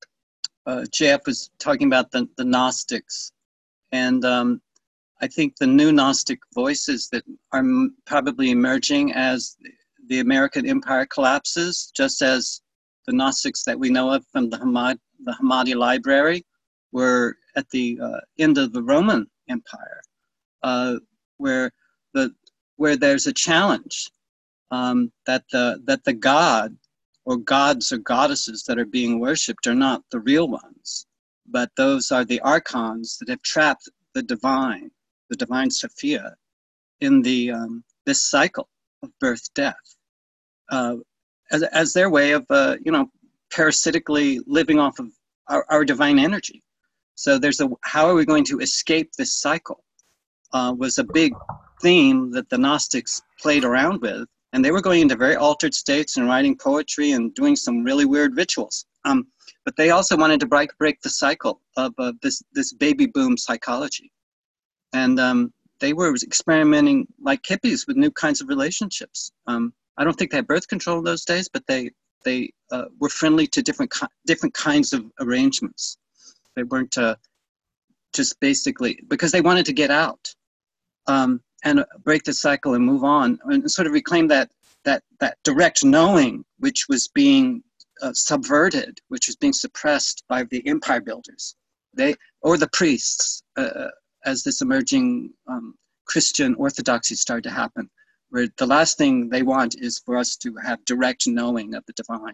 uh, J F was talking about the, the Gnostics, and um, I think the new Gnostic voices that are m- probably emerging as the American empire collapses, just as the Gnostics that we know of from the Hammadi, the Hammadi library were at the uh, end of the Roman Empire, uh, where the where there's a challenge um, that the that the god or gods or goddesses that are being worshipped are not the real ones, but those are the archons that have trapped the divine, the divine Sophia, in the um, this cycle of birth death, uh, as as their way of uh, you know parasitically living off of our, our divine energy. So there's a how are we going to escape this cycle? Uh, was a big theme that the Gnostics played around with, and they were going into very altered states and writing poetry and doing some really weird rituals. Um, but they also wanted to break break the cycle of uh, this this baby boom psychology, and um, they were experimenting like hippies with new kinds of relationships. Um, I don't think they had birth control in those days, but they they uh, were friendly to different different kinds of arrangements. They weren't uh, just basically because they wanted to get out. Um, and break the cycle and move on and sort of reclaim that that that direct knowing which was being uh, subverted, which was being suppressed by the empire builders, they or the priests, uh, as this emerging um, Christian orthodoxy started to happen, where the last thing they want is for us to have direct knowing of the divine.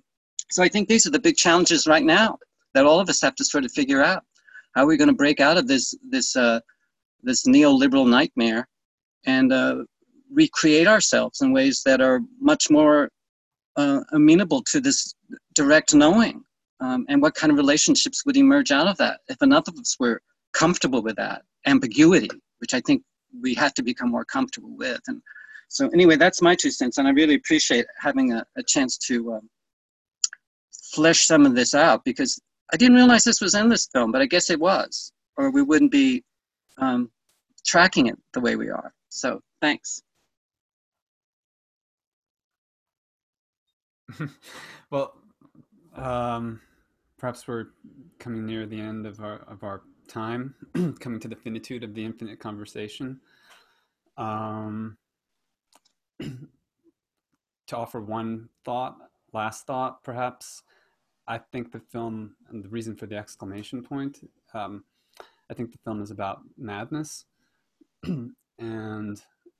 So I think these are the big challenges right now that all of us have to sort of figure out. How are we going to break out of this this uh, this neoliberal nightmare and uh, recreate ourselves in ways that are much more uh, amenable to this direct knowing, um, and what kind of relationships would emerge out of that if enough of us were comfortable with that ambiguity, which I think we have to become more comfortable with. And so anyway, that's my two cents, and I really appreciate having a, a chance to um, flesh some of this out, because I didn't realize this was in this film, but I guess it was, or we wouldn't be um, tracking it the way we are. So thanks. Well, um, perhaps we're coming near the end of our of our time, coming to the finitude of the infinite conversation. Um, to offer one thought, last thought, perhaps, I think the film, and the reason for the exclamation point, um, I think the film is about madness. And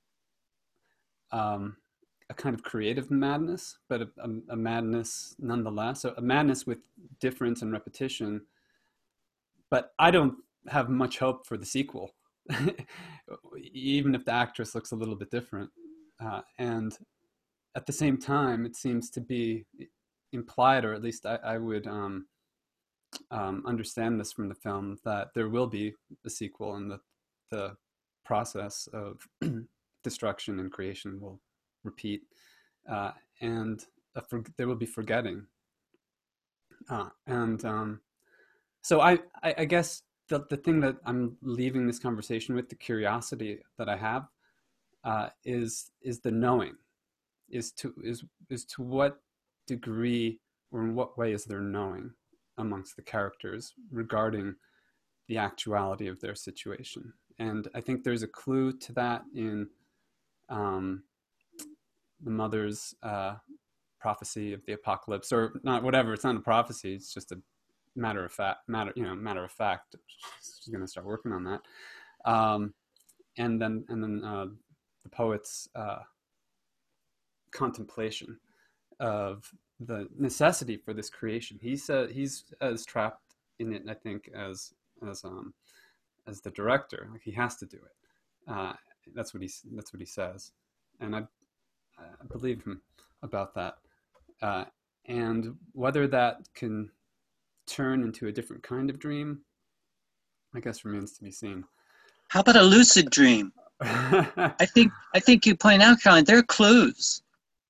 um, a kind of creative madness, but a, a, a madness nonetheless. So a madness with difference and repetition. But I don't have much hope for the sequel, even if the actress looks a little bit different. Uh, and at the same time, it seems to be implied, or at least I, I would um, um, understand this from the film, that there will be a sequel, and that the process of destruction and creation will repeat, uh, and a for, there will be forgetting. Uh, and um, so I, I, I guess the, the thing that I'm leaving this conversation with, the curiosity that I have, uh, is is the knowing, is to is is to what degree or in what way is there knowing amongst the characters regarding the actuality of their situation. And I think there's a clue to that in um, the mother's uh, prophecy of the apocalypse, or not, whatever. It's not a prophecy. It's just a matter of fact, matter, you know, matter of fact. She's going to start working on that. Um, and then, and then uh, the poet's uh, contemplation of the necessity for this creation. He said he's as trapped in it, I think, as as um, as the director. Like, he has to do it. Uh, that's what he that's what he says, and I, I believe him about that. Uh, and whether that can turn into a different kind of dream, I guess remains to be seen. How about a lucid dream? I think I think you point out, Colin, there are clues.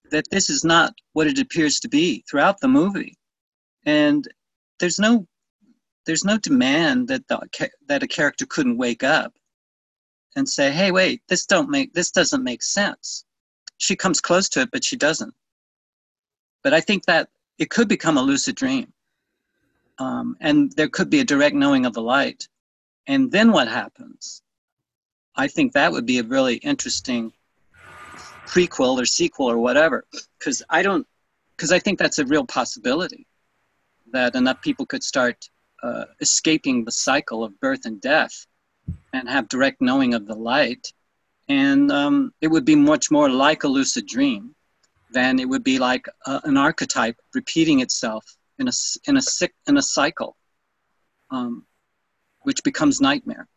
that this is not what it appears to be throughout the movie. And there's no there's no demand that the, that a character couldn't wake up and say, hey, wait, this don't make this doesn't make sense. She comes close to it, but she doesn't. But I think that it could become a lucid dream. Um, and there could be a direct knowing of the light. And then what happens? I think that would be a really interesting prequel or sequel or whatever. Because I don't, because I think that's a real possibility, that enough people could start uh, escaping the cycle of birth and death and have direct knowing of the light. And um, it would be much more like a lucid dream than it would be like a, an archetype repeating itself in a, in a, in a cycle, um, which becomes nightmare.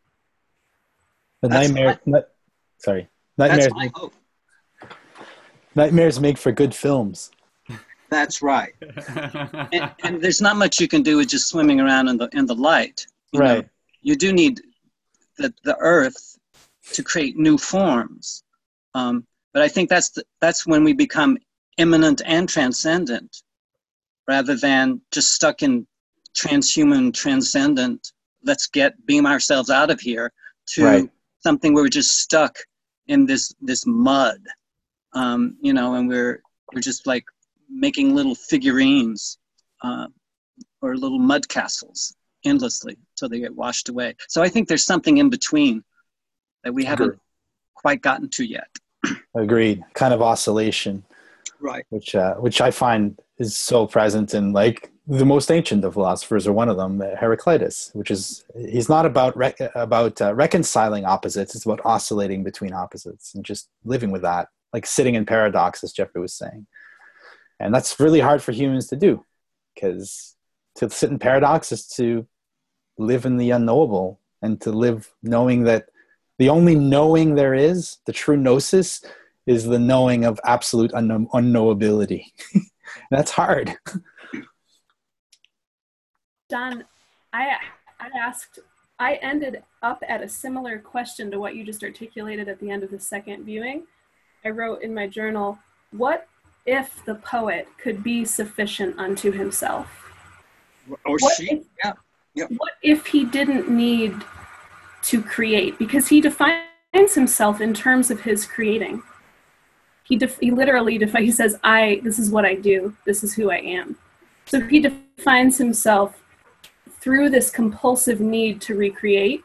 The That's nightmare, my, ni- sorry, nightmares. that's my Make, hope. nightmares make for good films. That's right. and, and there's not much you can do with just swimming around in the in the light. You Right. know, you do need the the earth to create new forms. Um, but I think that's the, that's when we become immanent and transcendent, rather than just stuck in transhuman, transcendent. Let's get beam ourselves out of here to Right. something where we're just stuck in this this mud. Um, you know, and we're we're just like making little figurines uh, or little mud castles endlessly until they get washed away. So I think there's something in between that we haven't Agreed. quite gotten to yet. Agreed. Kind of oscillation, Right. which uh, which I find is so present in like the most ancient of philosophers, or one of them, Heraclitus, which is he's not about rec- about uh, reconciling opposites. It's about oscillating between opposites and just living with that, like sitting in paradox, as Jeffrey was saying. And that's really hard for humans to do, because to sit in paradox is to live in the unknowable and to live knowing that the only knowing there is, the true gnosis, is the knowing of absolute unknow- unknowability. That's hard. Don, I I asked, I ended up at a similar question to what you just articulated at the end of the second viewing. I wrote in my journal, what if the poet could be sufficient unto himself? Or What she. if, Yeah. Yeah. what if he didn't need to create? Because he defines himself in terms of his creating. He, def- he literally defines, he says, I, this is what I do, this is who I am. So he defines himself through this compulsive need to recreate.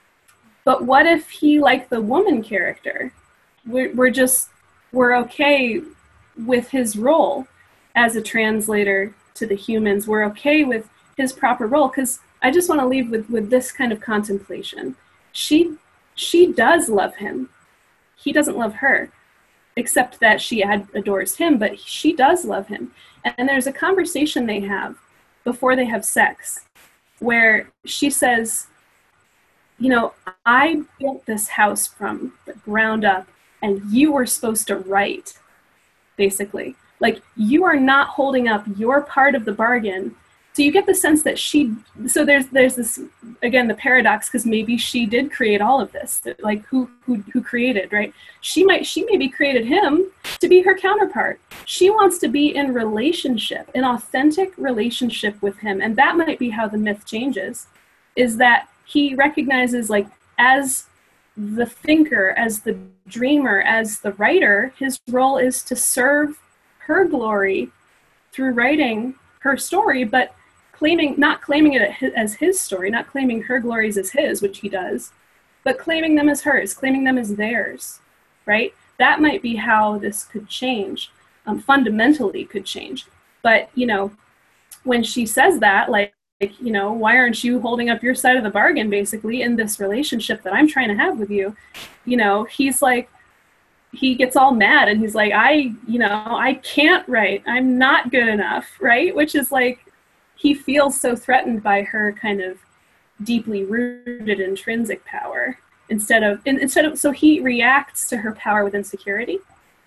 But what if he, like the woman character, we're, we're just, we're okay with his role as a translator to the humans. We're okay with his proper role, because I just want to leave with, with this kind of contemplation. She, she does love him. He doesn't love her, except that she ad- adores him, but she does love him. And there's a conversation they have before they have sex where she says, you know, I built this house from the ground up and you were supposed to write, basically. Like, you are not holding up your part of the bargain. So you get the sense that she, so there's there's this, again, the paradox, because maybe she did create all of this, like who, who who created, right? She might, she maybe created him to be her counterpart. She wants to be in relationship, an authentic relationship with him. And that might be how the myth changes, is that he recognizes, like, as the thinker, as the dreamer, as the writer, his role is to serve her glory through writing her story, but claiming, not claiming it as his story, not claiming her glories as his, which he does, but claiming them as hers, claiming them as theirs, right? That might be how this could change, um, fundamentally could change. But, you know, when she says that, like, like, you know, why aren't you holding up your side of the bargain, basically, in this relationship that I'm trying to have with you? You know, he's like, he gets all mad and he's like, I, you know, I can't write. I'm not good enough, right? Which is like, he feels so threatened by her kind of deeply rooted intrinsic power instead of, instead of, so he reacts to her power with insecurity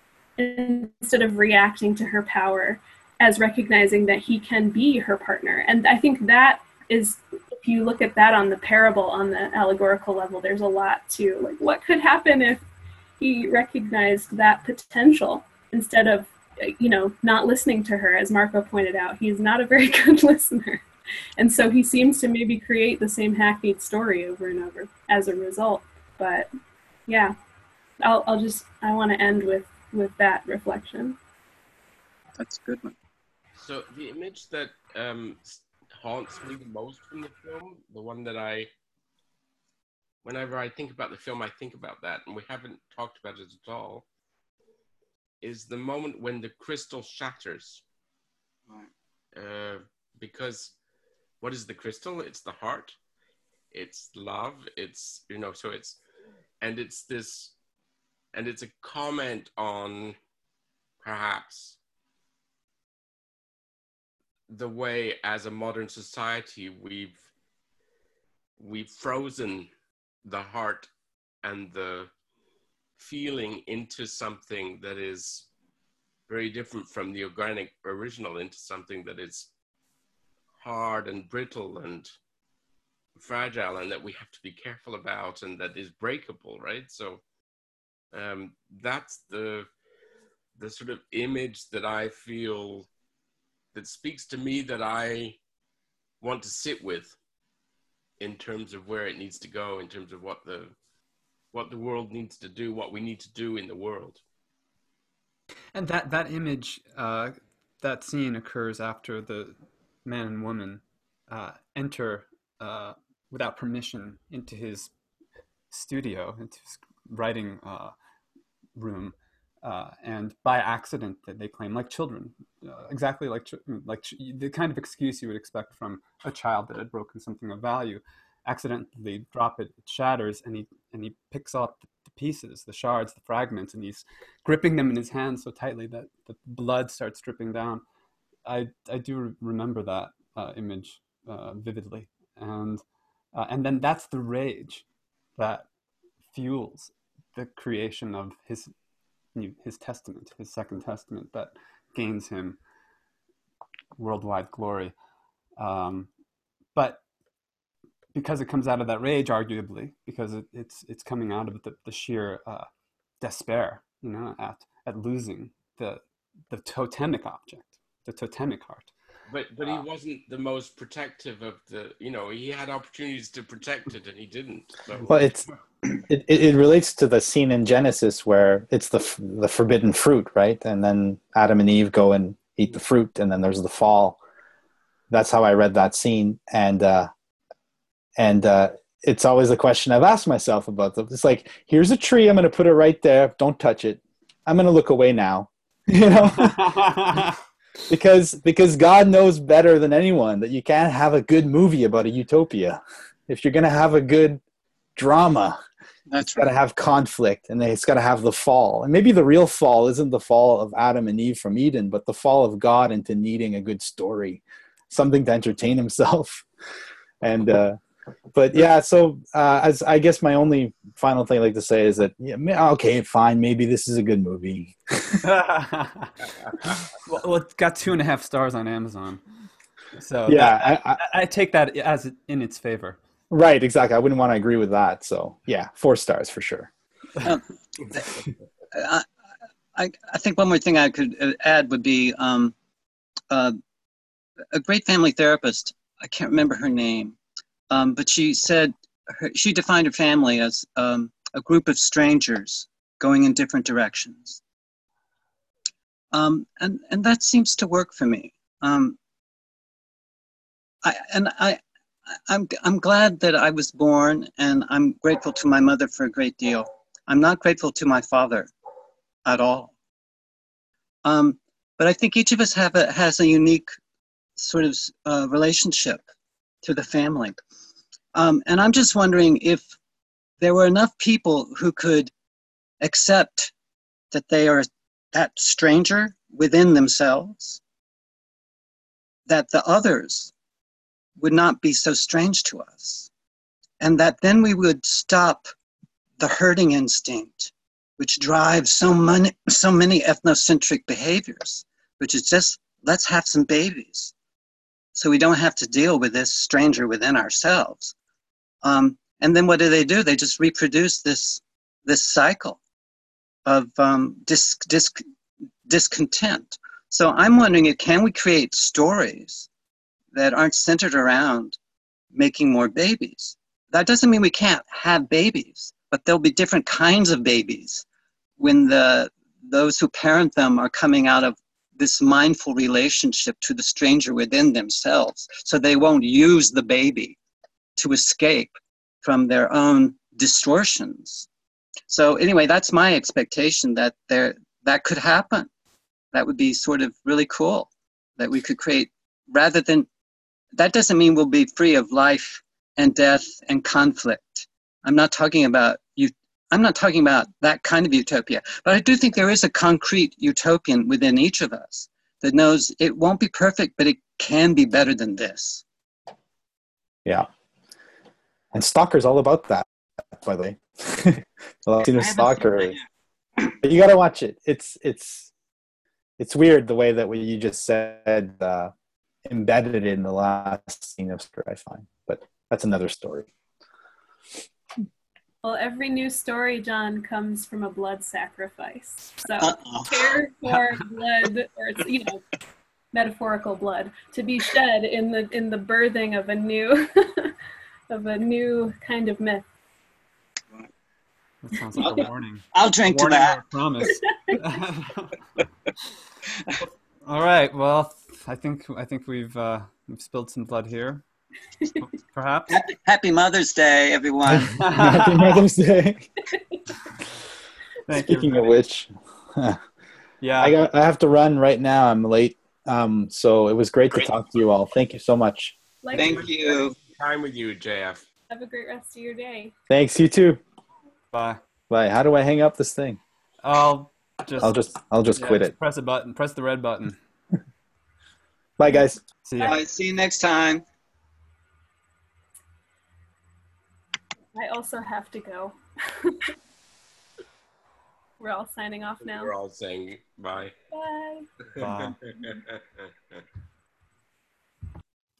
instead of reacting to her power as recognizing that he can be her partner. And I think that is, if you look at that on the parable, on the allegorical level, there's a lot to, like, what could happen if he recognized that potential instead of, you know, not listening to her, as Marco pointed out, he's not a very good listener. And so he seems to maybe create the same hackneyed story over and over as a result. But yeah, I'll, I'll just, I want to end with, with that reflection. That's a good one. So the image that um, haunts me the most from the film, the one that I, whenever I think about the film, I think about that, and we haven't talked about it at all, is the moment when the crystal shatters. Right. Uh, because what is the crystal? It's the heart, it's love, it's, you know, so it's, and it's this, and it's a comment on perhaps the way as a modern society we've, we've frozen the heart and the feeling into something that is very different from the organic original, into something that is hard and brittle and fragile, and that we have to be careful about, and that is breakable, right? So um, that's the the sort of image that I feel that speaks to me, that I want to sit with in terms of where it needs to go, in terms of what the what the world needs to do, what we need to do in the world. And that that image, uh, that scene occurs after the man and woman uh, enter uh, without permission into his studio, into his writing uh, room, uh, and by accident, that they claim, like children, uh, exactly like ch- like ch- the kind of excuse you would expect from a child that had broken something of value. Accidentally drop it, it shatters, and he and he picks up the pieces, the shards, the fragments, and he's gripping them in his hands so tightly that the blood starts dripping down. I I do remember that uh, image uh, vividly, and uh, and then that's the rage that fuels the creation of his his testament, his second testament, that gains him worldwide glory. Um, but because it comes out of that rage, arguably, because it, it's it's coming out of the, the sheer uh, despair, you know, at at losing the the totemic object, the totemic heart. But but he wasn't the most protective of the, you know, he had opportunities to protect it and he didn't. So. Well, it's it, it relates to the scene in Genesis where it's the the forbidden fruit, right? And then Adam and Eve go and eat the fruit, and then there's the fall. That's how I read that scene, and uh, and uh, it's always a question I've asked myself about them. It's like, here's a tree, I'm going to put it right there. Don't touch it. I'm going to look away now, you know. Because because God knows better than anyone that you can't have a good movie about a utopia. If you're going to have a good drama, That's it's got to have conflict, and it's got to have the fall. And maybe the real fall isn't the fall of Adam and Eve from Eden, but the fall of God into needing a good story, something to entertain himself. And uh, but yeah, so uh, as I guess my only final thing I'd like to say is that, yeah, okay, fine, maybe this is a good movie. well, well, it's got two and a half stars on Amazon, so yeah, that, I, I, I, I take that as in its favor. Right, exactly. I wouldn't want to agree with that. So yeah, four stars for sure. Um, I, I, I think one more thing I could add would be um, uh, a great family therapist. I can't remember her name, um, but she said her, she defined her family as um, a group of strangers going in different directions. Um, and, and that seems to work for me. Um, I, and I, I'm, I'm glad that I was born, and I'm grateful to my mother for a great deal. I'm not grateful to my father at all. Um, but I think each of us have a, has a unique sort of uh, relationship to the family. Um, and I'm just wondering if there were enough people who could accept that they are that stranger within themselves, that the others would not be so strange to us, and that then we would stop the herding instinct, which drives so many, so many ethnocentric behaviors, which is just, let's have some babies so we don't have to deal with this stranger within ourselves. Um, and then what do they do? They just reproduce this, this cycle of um, dis, dis, discontent. So I'm wondering, can we create stories that aren't centered around making more babies? That doesn't mean we can't have babies, but there'll be different kinds of babies when the those who parent them are coming out of this mindful relationship to the stranger within themselves, so they won't use the baby to escape from their own distortions. So anyway, that's my expectation, that there that could happen. That would be sort of really cool, that we could create, rather than, that doesn't mean we'll be free of life and death and conflict. I'm not talking about you. I'm not talking about that kind of utopia, but I do think there is a concrete utopian within each of us that knows it won't be perfect, but it can be better than this. Yeah. And Stalker's all about that, by the way. Well, I've seen a Stalker. But you got to watch it. It's it's it's weird the way that what you just said uh, embedded in the last scene of Stalker, I find. But that's another story. Well, every new story, John, comes from a blood sacrifice. So Uh-oh. care for blood, or it's, you know, metaphorical blood, to be shed in the in the birthing of a new of a new kind of myth. That sounds like a warning. I'll drink A to warning that. or a promise. All right. Well, I think I think we've uh, we've spilled some blood here, perhaps. Happy, happy Mother's Day, everyone. Happy Mother's Day. Thank you, Speaking of everybody. which, Yeah. I got I have to run right now. I'm late. Um, so it was great to talk to you all. Thank you so much. Like, Thank you. Time with you, J F. have a great rest of your day. Thanks. You too. Bye. Bye. How do I hang up this thing? I'll just I'll just I'll just yeah, quit just it. Press a button. Press the red button. Bye, guys. See ya. Bye. See you next time. I also have to go. We're all signing off now. We're all saying bye. Bye. Bye.